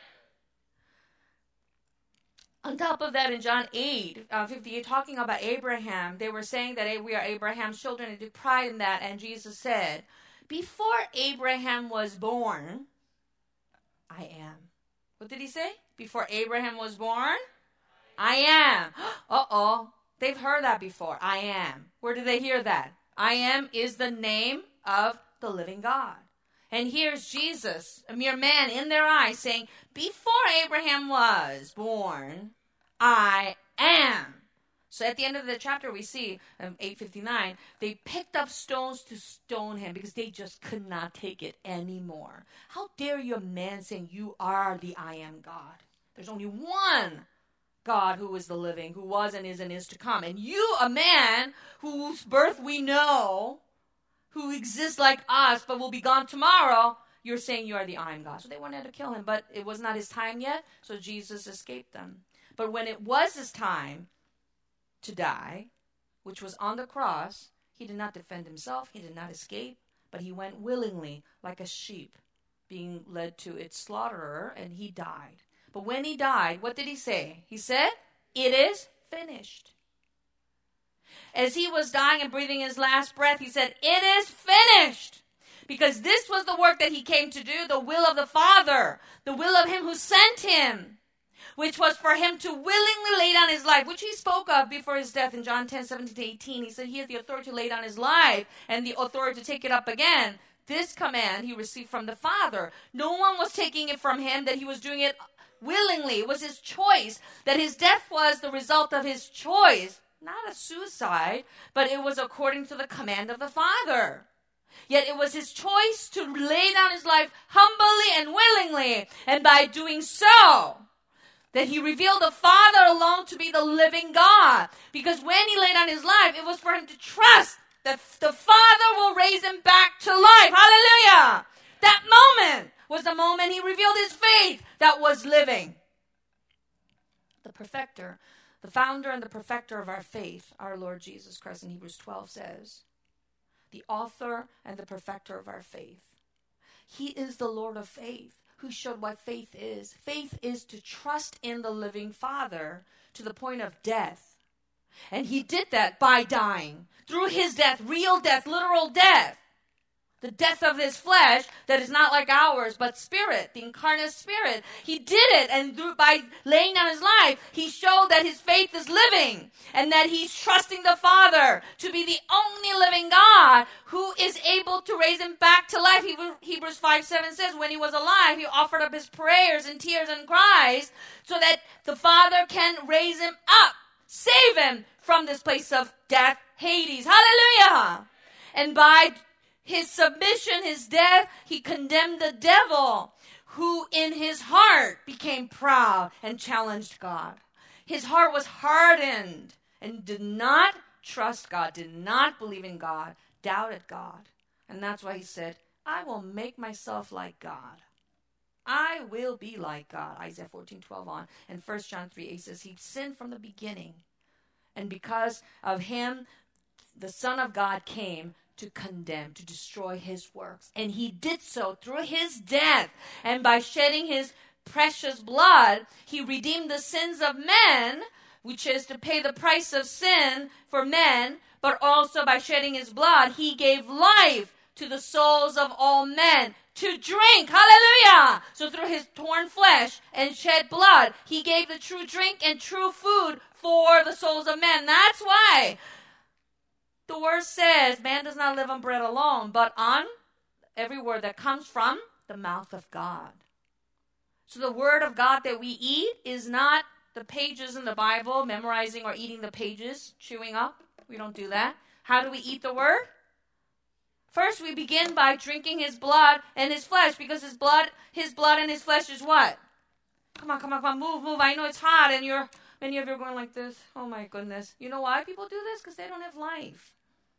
On top of that, in John eight, uh, fifty-eight, talking about Abraham, they were saying that hey, we are Abraham's children and took pride in that. And Jesus said, before Abraham was born, I am. What did he say? Before Abraham was born, I am. Uh-oh. They've heard that before. I am. Where did they hear that? I am is the name of the living God. And here's Jesus, a mere man in their eyes, saying, before Abraham was born, I am. So at the end of the chapter, we see, um, eight fifty-nine, they picked up stones to stone him because they just could not take it anymore. How dare you, a man, saying you are the I am God? There's only one God who is the living, who was and is and is to come. And you, a man whose birth we know, who exists like us but will be gone tomorrow, you're saying you are the I am God. So they wanted to kill him, but it was not his time yet, so Jesus escaped them. But when it was his time to die, which was on the cross, he did not defend himself, he did not escape, but he went willingly like a sheep being led to its slaughterer, and he died. But when he died, what did he say? He said, it is finished. As he was dying and breathing his last breath, he said, it is finished. Because this was the work that he came to do, the will of the Father, the will of him who sent him, which was for him to willingly lay down his life, which he spoke of before his death in John ten, seventeen to eighteen. He said he has the authority to lay down his life and the authority to take it up again. This command he received from the Father. No one was taking it from him, that he was doing it willingly. It was his choice, that his death was the result of his choice. Not a suicide, but it was according to the command of the Father. Yet it was his choice to lay down his life humbly and willingly. And by doing so, that he revealed the Father alone to be the living God. Because when he laid down his life, it was for him to trust that the Father will raise him back to life. Hallelujah! That moment was the moment he revealed his faith that was living. The perfecter, the founder and the perfecter of our faith, our Lord Jesus Christ, in Hebrews twelve says, the author and the perfecter of our faith. He is the Lord of faith, who showed what faith is. Faith is to trust in the living Father to the point of death. And he did that by dying. Through his death, real death, literal death. The death of his flesh that is not like ours, but spirit, the incarnate spirit. He did it, and through, by laying down his life, he showed that his faith is living, and that he's trusting the Father to be the only living God who is able to raise him back to life. Hebrews five seven says, when he was alive, he offered up his prayers and tears and cries so that the Father can raise him up, save him from this place of death, Hades. Hallelujah! And by his submission, his death, he condemned the devil, who in his heart became proud and challenged God. His heart was hardened and did not trust God, did not believe in God, doubted God. And that's why he said, I will make myself like God. I will be like God. Isaiah fourteen twelve on. And First John three eight says, he sinned from the beginning. And because of him, the Son of God came to condemn, to destroy his works. And he did so through his death. And by shedding his precious blood, he redeemed the sins of men, which is to pay the price of sin for men. But also by shedding his blood, he gave life to the souls of all men to drink. Hallelujah! So through his torn flesh and shed blood, he gave the true drink and true food for the souls of men. That's why the word says, man does not live on bread alone, but on every word that comes from the mouth of God. So the word of God that we eat is not the pages in the Bible, memorizing or eating the pages, chewing up. We don't do that. How do we eat the word? First, we begin by drinking his blood and his flesh, because his blood, his blood and his flesh is what? Come on, come on, come on, move, move. I know it's hot, and you're many of you are going like this. Oh my goodness. You know why people do this? Because they don't have life.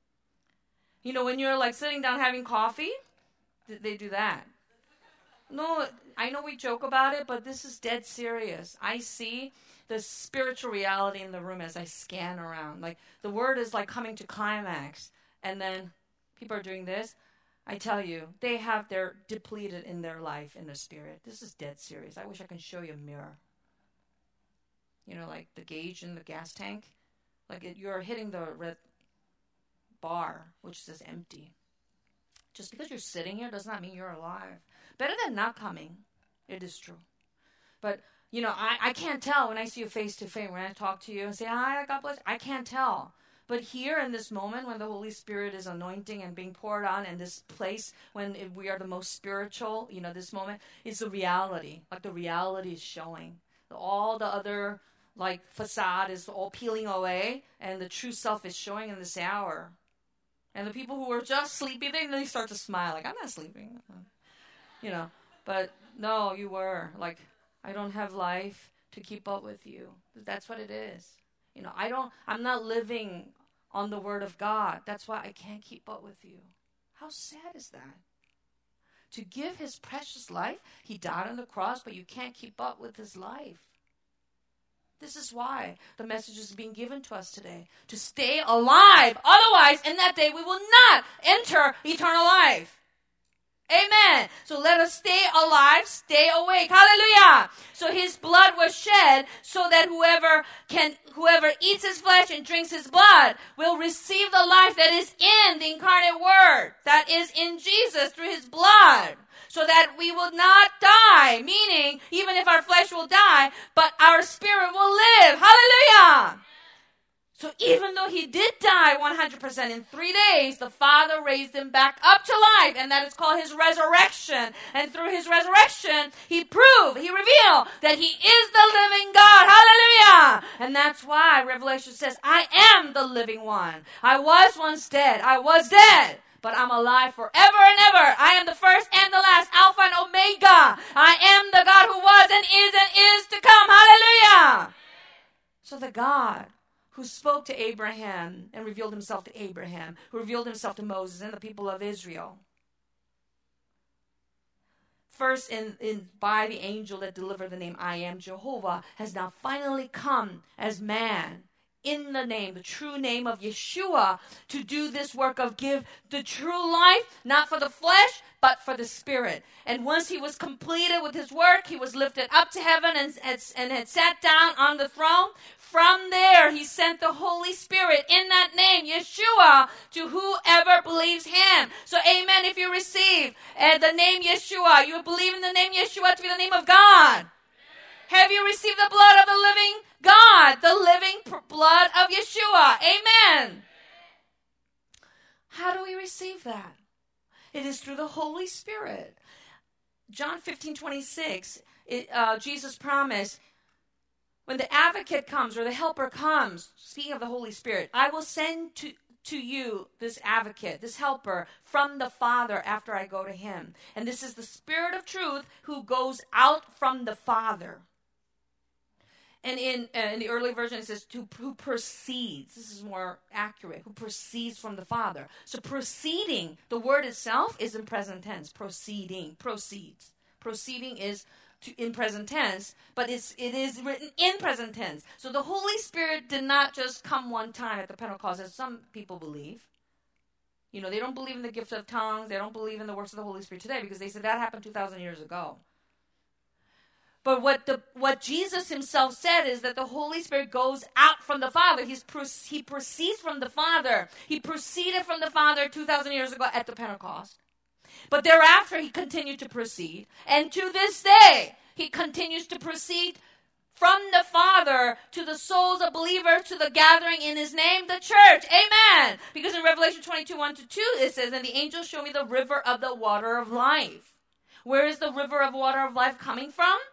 You know, when you're like sitting down having coffee, th- they do that. No, I know we joke about it, but this is dead serious. I see the spiritual reality in the room as I scan around. Like, the word is like coming to climax, and then people are doing this. I tell you, they have, they're depleted in their life, in their spirit. This is dead serious. I wish I could show you a mirror. You know, like the gauge in the gas tank. Like, it, you're hitting the red bar, which says empty. Just because you're sitting here does not mean you're alive. Better than not coming. It is true. But, you know, I, I can't tell when I see you face to face, when I talk to you and say, hi, God bless you. I can't tell. But here in this moment, when the Holy Spirit is anointing and being poured on, in this place when we are the most spiritual, you know, this moment, is the reality. Like, the reality is showing. All the other, like, facade is all peeling away, and the true self is showing in this hour. And the people who are just sleepy, they, they start to smile. Like, I'm not sleeping. You know, but no, you were. Like, I don't have life to keep up with you. That's what it is. You know, I don't, I'm not living on the word of God. That's why I can't keep up with you. How sad is that? To give his precious life, he died on the cross, but you can't keep up with his life. This is why the message is being given to us today. To stay alive. Otherwise, in that day, we will not enter eternal life. Amen. So let us stay alive, stay awake. Hallelujah. So his blood was shed so that whoever can, whoever eats his flesh and drinks his blood will receive the life that is in the incarnate word, that is in Jesus through his blood. So that we will not die, meaning even if our flesh will die, but our spirit will live. Hallelujah. So even though he did die one hundred percent in three days, the Father raised him back up to life, and that is called his resurrection. And through his resurrection, he proved, he revealed that he is the living God. Hallelujah! And that's why Revelation says, I am the living one. I was once dead. I was dead. But I'm alive forever and ever. I am the first and the last, Alpha and Omega. I am the God who was and is and is to come. Hallelujah! So the God who spoke to Abraham and revealed himself to Abraham, who revealed himself to Moses and the people of Israel. First in, in by the angel that delivered the name I am Jehovah, has now finally come as man in the name, the true name of Yeshua, to do this work of give the true life, not for the flesh, but for the spirit. And once he was completed with his work, he was lifted up to heaven and, and, and had sat down on the throne. From there, he sent the Holy Spirit in that name, Yeshua, to whoever believes him. So, amen, if you receive uh, the name Yeshua, you believe in the name Yeshua to be the name of God. Have you received the blood of the living God, the living pr- blood of Yeshua? Amen. How do we receive that? It is through the Holy Spirit. John fifteen twenty-six, it, uh, Jesus promised, when the advocate comes or the helper comes, speaking of the Holy Spirit, I will send to, to you this advocate, this helper from the Father after I go to him. And this is the Spirit of truth who goes out from the Father. And in, uh, in the early version, it says, to, who proceeds. This is more accurate. Who proceeds from the Father. So proceeding, the word itself is in present tense. Proceeding, proceeds. Proceeding is to, in present tense, but it's, it is written in present tense. So the Holy Spirit did not just come one time at the Pentecost, as some people believe. You know, they don't believe in the gift of tongues. They don't believe in the works of the Holy Spirit today because they said that happened two thousand years ago. But what the what Jesus himself said is that the Holy Spirit goes out from the Father. He's he proceeds from the Father. He proceeded from the Father two thousand years ago at the Pentecost. But thereafter, he continued to proceed. And to this day, he continues to proceed from the Father to the souls of believers, to the gathering in his name, the church. Amen. Because in Revelation twenty-two, one to two, it says, and the angel showed me the river of the water of life. Where is the river of water of life coming from?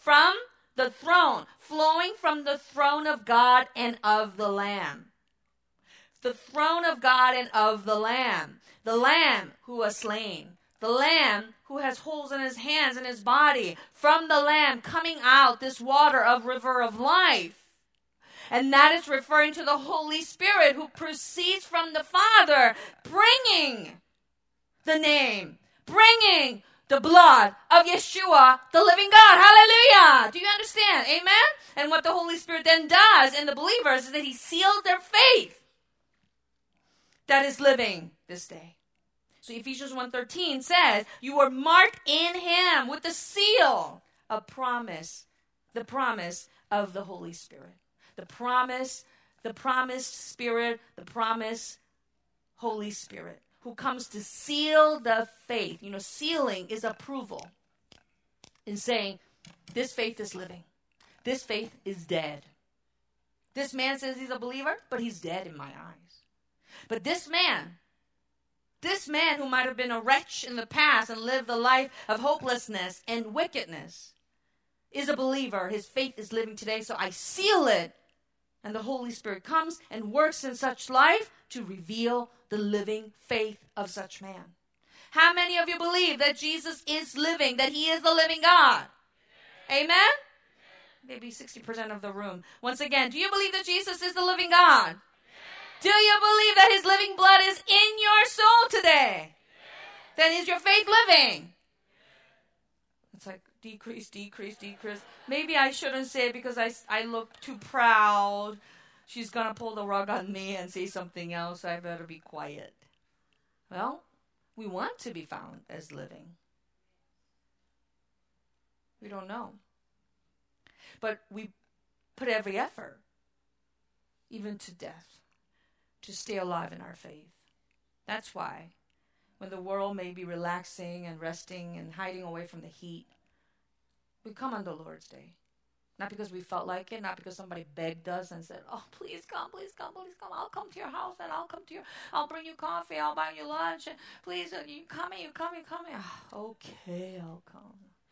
from the throne, flowing from the throne of God and of the Lamb. The throne of God and of the Lamb. The Lamb who was slain. The Lamb who has holes in his hands and his body. From the Lamb coming out this water of river of life. And that is referring to the Holy Spirit who proceeds from the Father, bringing the name, bringing the blood of Yeshua, the living God. Hallelujah. Do you understand? Amen? And what the Holy Spirit then does in the believers is that he seals their faith that is living this day. So Ephesians one thirteen says, you were marked in him with the seal of promise, the promise of the Holy Spirit. The promise, the promised Spirit, the promised Holy Spirit, who comes to seal the faith. You know, sealing is approval in saying, this faith is living. This faith is dead. This man says he's a believer, but he's dead in my eyes. But this man, this man who might have been a wretch in the past and lived the life of hopelessness and wickedness, is a believer. His faith is living today, so I seal it. And the Holy Spirit comes and works in such life to reveal the living faith of such man. How many of you believe that Jesus is living, that he is the living God? Amen? Amen? Maybe sixty percent of the room. Once again, do you believe that Jesus is the living God? Amen. Do you believe that his living blood is in your soul today? Amen. Then is your faith living? It's like, decrease, decrease, decrease. Maybe I shouldn't say it because I, I look too proud. She's going to pull the rug on me and say something else. I better be quiet. Well, we want to be found as living. We don't know. But we put every effort, even to death, to stay alive in our faith. That's why when the world may be relaxing and resting and hiding away from the heat, we come on the Lord's Day. Not because we felt like it, not because somebody begged us and said, oh, please come, please come, please come. I'll come to your house and I'll come to your, I'll bring you coffee, I'll buy you lunch. And please, uh, you coming, you coming, you coming. Oh, okay, I'll come.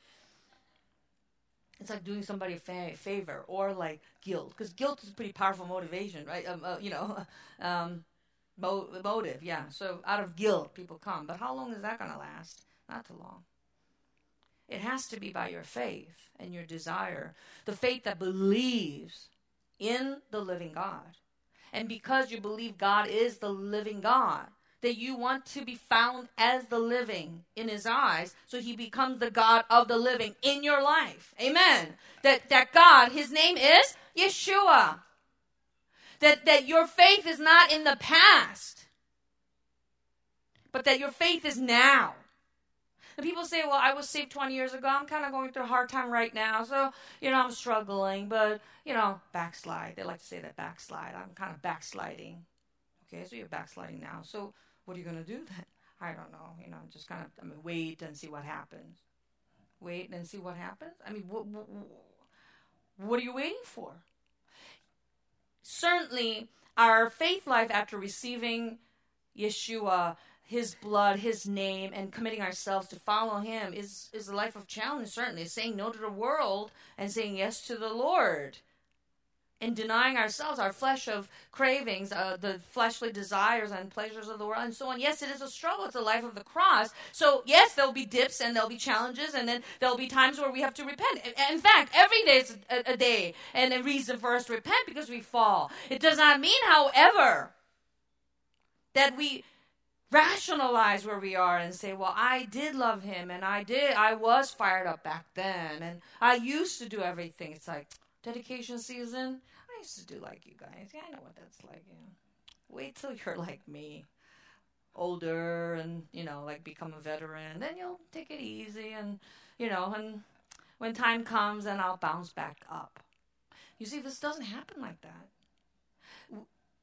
It's like doing somebody a fa- favor or like guilt. Because guilt is a pretty powerful motivation, right? Um, uh, you know, um, mo- motive, yeah. So out of guilt, people come. But how long is that going to last? Not too long. It has to be by your faith and your desire. The faith that believes in the living God. And because you believe God is the living God, that you want to be found as the living in his eyes, so he becomes the God of the living in your life. Amen. That that God, his name is Yeshua. That, that your faith is not in the past, but that your faith is now. And people say, well, I was saved twenty years ago. I'm kind of going through a hard time right now. So, you know, I'm struggling. But, you know, backslide. They like to say that, backslide. I'm kind of backsliding. Okay, so you're backsliding now. So what are you going to do then? I don't know. You know, just kind of I mean, wait and see what happens. Wait and see what happens? I mean, what, what, what are you waiting for? Certainly, our faith life after receiving Yeshua, his blood, his name, and committing ourselves to follow him is, is a life of challenge, certainly. Saying no to the world and saying yes to the Lord. And denying ourselves, our flesh of cravings, uh, the fleshly desires and pleasures of the world, and so on. Yes, it is a struggle. It's a life of the cross. So, yes, there'll be dips and there'll be challenges, and then there'll be times where we have to repent. In fact, every day is a, a day and a reason for us to repent because we fall. It does not mean, however, that we rationalize where we are and say, well, I did love him, and I did, I was fired up back then, and I used to do everything. It's like, dedication season, I used to do like you guys. Yeah, I know what that's like. Yeah. Wait till you're like me, older, and, you know, like become a veteran. Then you'll take it easy, and, you know, and when time comes, then I'll bounce back up. You see, this doesn't happen like that.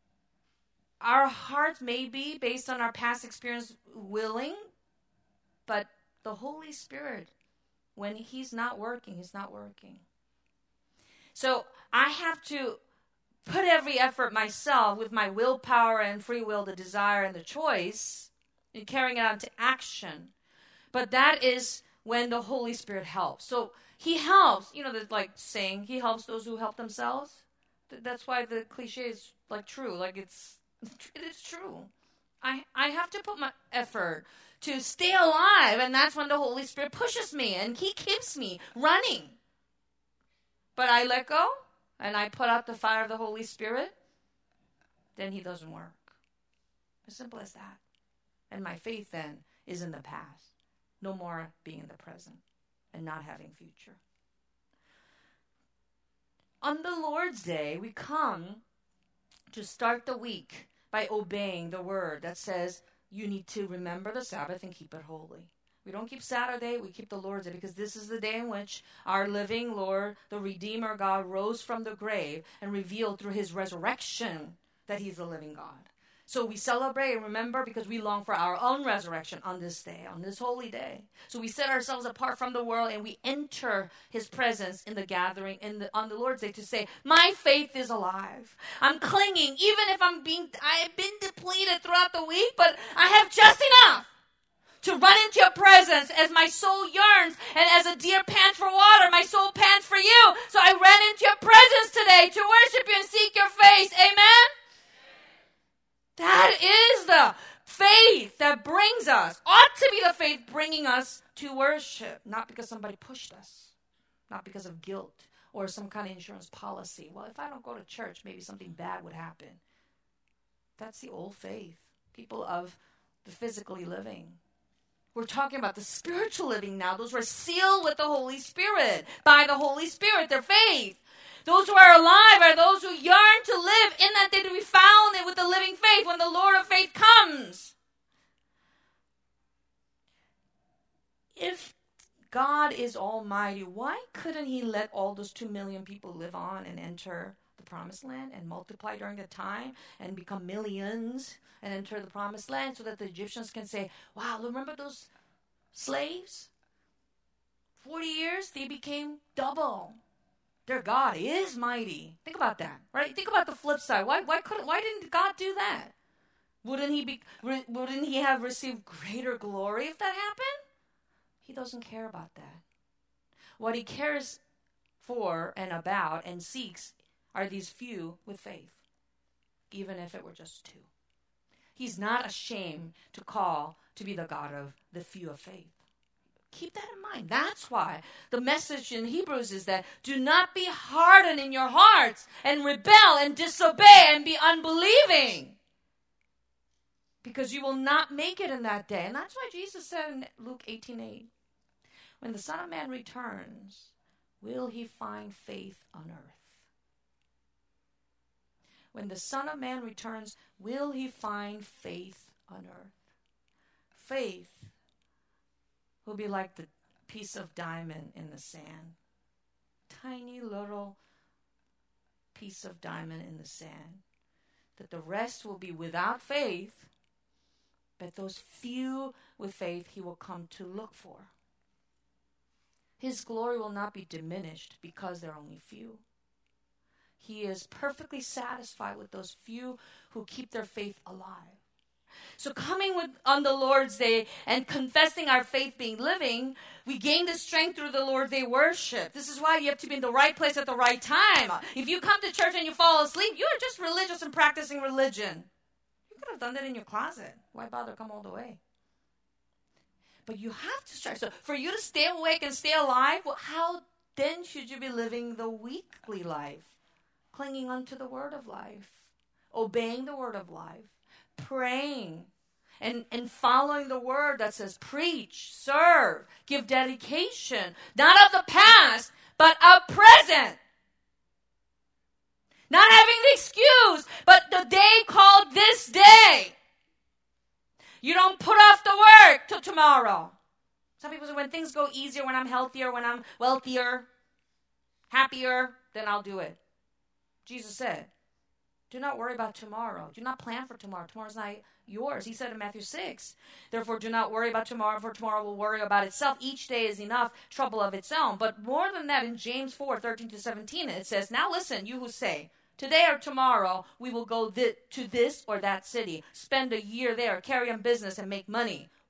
Our hearts may be, based on our past experience, willing, but the Holy Spirit, when he's not working, he's not working. So I have to put every effort myself with my willpower and free will, the desire and the choice, in carrying it out into action. But that is when the Holy Spirit helps. So He helps. You know, the like saying, he helps those who help themselves. That's why the cliche is like true. Like it's, it is true. I, I have to put my effort to stay alive, and that's when the Holy Spirit pushes me, and he keeps me running. But I let go, and I put out the fire of the Holy Spirit, then he doesn't work. As simple as that. And my faith then is in the past. No more being in the present and not having future. On the Lord's Day, we come to start the week by obeying the word that says you need to remember the Sabbath and keep it holy. We don't keep Saturday, we keep the Lord's Day, because this is the day in which our living Lord, the Redeemer God, rose from the grave and revealed through his resurrection that he's the living God. So we celebrate and remember because we long for our own resurrection on this day, on this holy day. So we set ourselves apart from the world and we enter his presence in the gathering in the, on the Lord's Day to say, my faith is alive. I'm clinging, even if I'm being, I've been depleted throughout the week, but I have just enough to run into your presence as my soul yearns, and as a deer pants for water, my soul pants for you. So I ran into your presence today to worship you and seek your face. Amen? That is the faith that brings us, ought to be the faith bringing us to worship. Not because somebody pushed us, not because of guilt or some kind of insurance policy. Well, if I don't go to church, maybe something bad would happen. That's the old faith. People of the physically living. We're talking about the spiritual living now. Those who are sealed with the Holy Spirit, by the Holy Spirit, their faith. Those who are alive are those who yearn to live in that day to be found with the living faith when the Lord of faith comes. If God is almighty, why couldn't he let all those two million people live on and enter the promised land and multiply during the time and become millions and enter the promised land so that the Egyptians can say, wow, remember those slaves? forty years, they became double. Their God is mighty. Think about that, right? Think about the flip side. Why, why couldn't, why didn't God do that? Wouldn't he be, re, wouldn't he have received greater glory if that happened? He doesn't care about that. What he cares for and about and seeks are these few with faith, even if it were just two. He's not ashamed to call to be the God of the few of faith. Keep that in mind. That's why the message in Hebrews is that do not be hardened in your hearts and rebel and disobey and be unbelieving, because you will not make it in that day. And that's why Jesus said in Luke eighteen eight, when the Son of Man returns, will he find faith on earth? When the Son of Man returns, will he find faith on earth? Faith will be like the piece of diamond in the sand. Tiny little piece of diamond in the sand. That the rest will be without faith, but those few with faith he will come to look for. His glory will not be diminished because there are only few. He is perfectly satisfied with those few who keep their faith alive. So coming with, on the Lord's Day and confessing our faith being living, we gain the strength through the Lord's Day worship. This is why you have to be in the right place at the right time. If you come to church and you fall asleep, you are just religious and practicing religion. You could have done that in your closet. Why bother come all the way? But you have to start. So for you to stay awake and stay alive, well, how then should you be living the weekly life? Clinging onto the word of life. Obeying the word of life. Praying and, and following the word that says preach, serve, give dedication, not of the past, but of present. Not having the excuse, but the day called this day. You don't put off the work till tomorrow. Some people say when things go easier, when I'm healthier, when I'm wealthier, happier, then I'll do it. Jesus said, do not worry about tomorrow. Do not plan for tomorrow. Tomorrow's not yours. He said in Matthew six, therefore do not worry about tomorrow, for tomorrow will worry about itself. Each day is enough trouble of its own. But more than that, in James four, thirteen to seventeen, it says, now listen, you who say, today or tomorrow we will go th- to this or that city, spend a year there, carry on business and make money.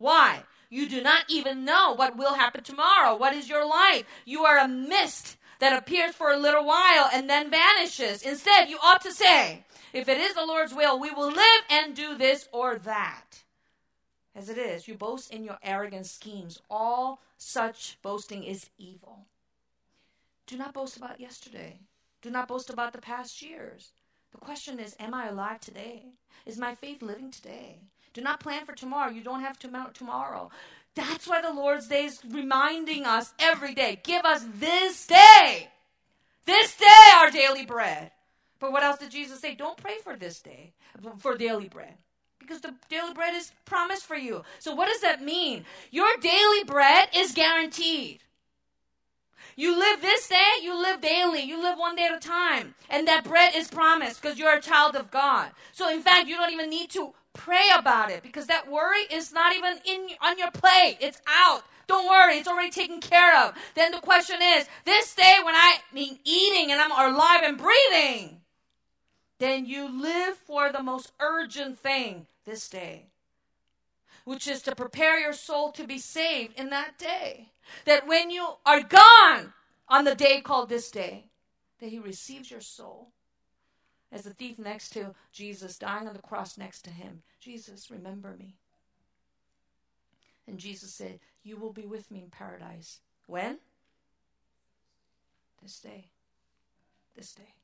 Why? You do not even know what will happen tomorrow. What is your life? You are a mist that appears for a little while and then vanishes. Instead, you ought to say, if it is the Lord's will, we will live and do this or that. As it is, you boast in your arrogant schemes. All such boasting is evil. Do not boast about yesterday. Do not boast about the past years. The question is, am I alive today? Is my faith living today? Do not plan for tomorrow. You don't have tomorrow. That's why the Lord's Day is reminding us every day. Give us this day. This day our daily bread. But what else did Jesus say? Don't pray for this day, for daily bread. Because the daily bread is promised for you. So what does that mean? Your daily bread is guaranteed. You live this day, you live daily. You live one day at a time. And that bread is promised because you're a child of God. So in fact, you don't even need to pray about it because that worry is not even in on your plate. It's out. Don't worry, it's already taken care of. Then the question is, this day when I mean eating and I'm alive and breathing, then you live for the most urgent thing this day, which is to prepare your soul to be saved in that day. That when you are gone on the day called this day, that he receives your soul. As the thief next to Jesus, dying on the cross next to him, Jesus, remember me. And Jesus said, you will be with me in paradise. When? This day. This day.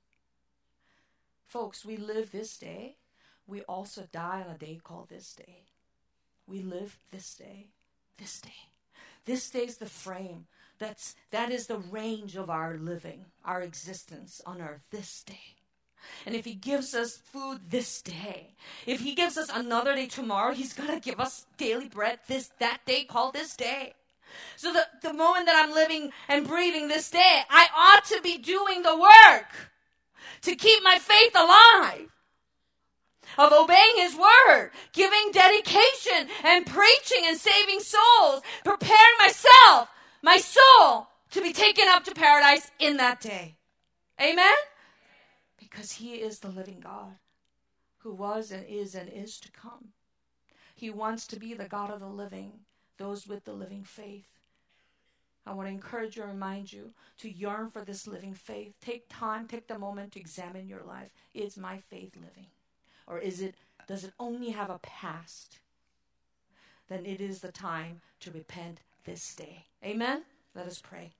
Folks, we live this day. We also die on a day called this day. We live this day. This day. This day is the frame. That's, that is the range of our living, our existence on earth this day. And if he gives us food this day, if he gives us another day tomorrow, he's going to give us daily bread this that day called this day. So the, the moment that I'm living and breathing this day, I ought to be doing the work to keep my faith alive, of obeying his word, giving dedication and preaching and saving souls, preparing myself, my soul, to be taken up to paradise in that day. Amen? Because he is the living God who was and is and is to come. He wants to be the God of the living, those with the living faith. I want to encourage you and remind you to yearn for this living faith. Take time, take the moment to examine your life. Is my faith living? Or is it, does it only have a past? Then it is the time to repent this day. Amen? Let us pray.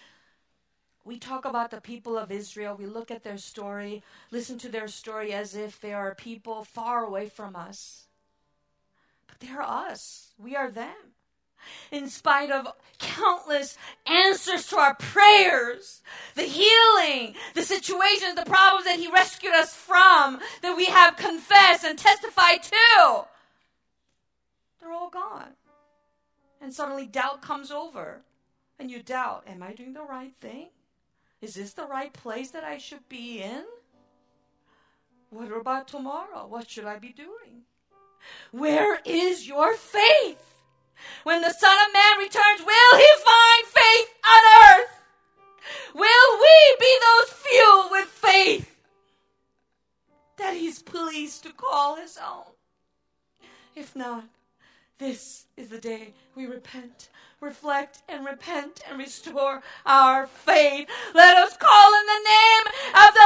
We talk about the people of Israel. We look at their story, listen to their story as if they are people far away from us. But they're us. We are them. In spite of countless answers to our prayers, the healing, the situations, the problems that he rescued us from, that we have confessed and testified to, they're all gone. And suddenly doubt comes over. And you doubt, am I doing the right thing? Is this the right place that I should be in? What about tomorrow? What should I be doing? Where is your faith? When the Son of Man returns, will he find faith on earth? Will we be those few with faith that he's pleased to call his own? If not, this is the day we repent, reflect, and repent and restore our faith. Let us call in the name of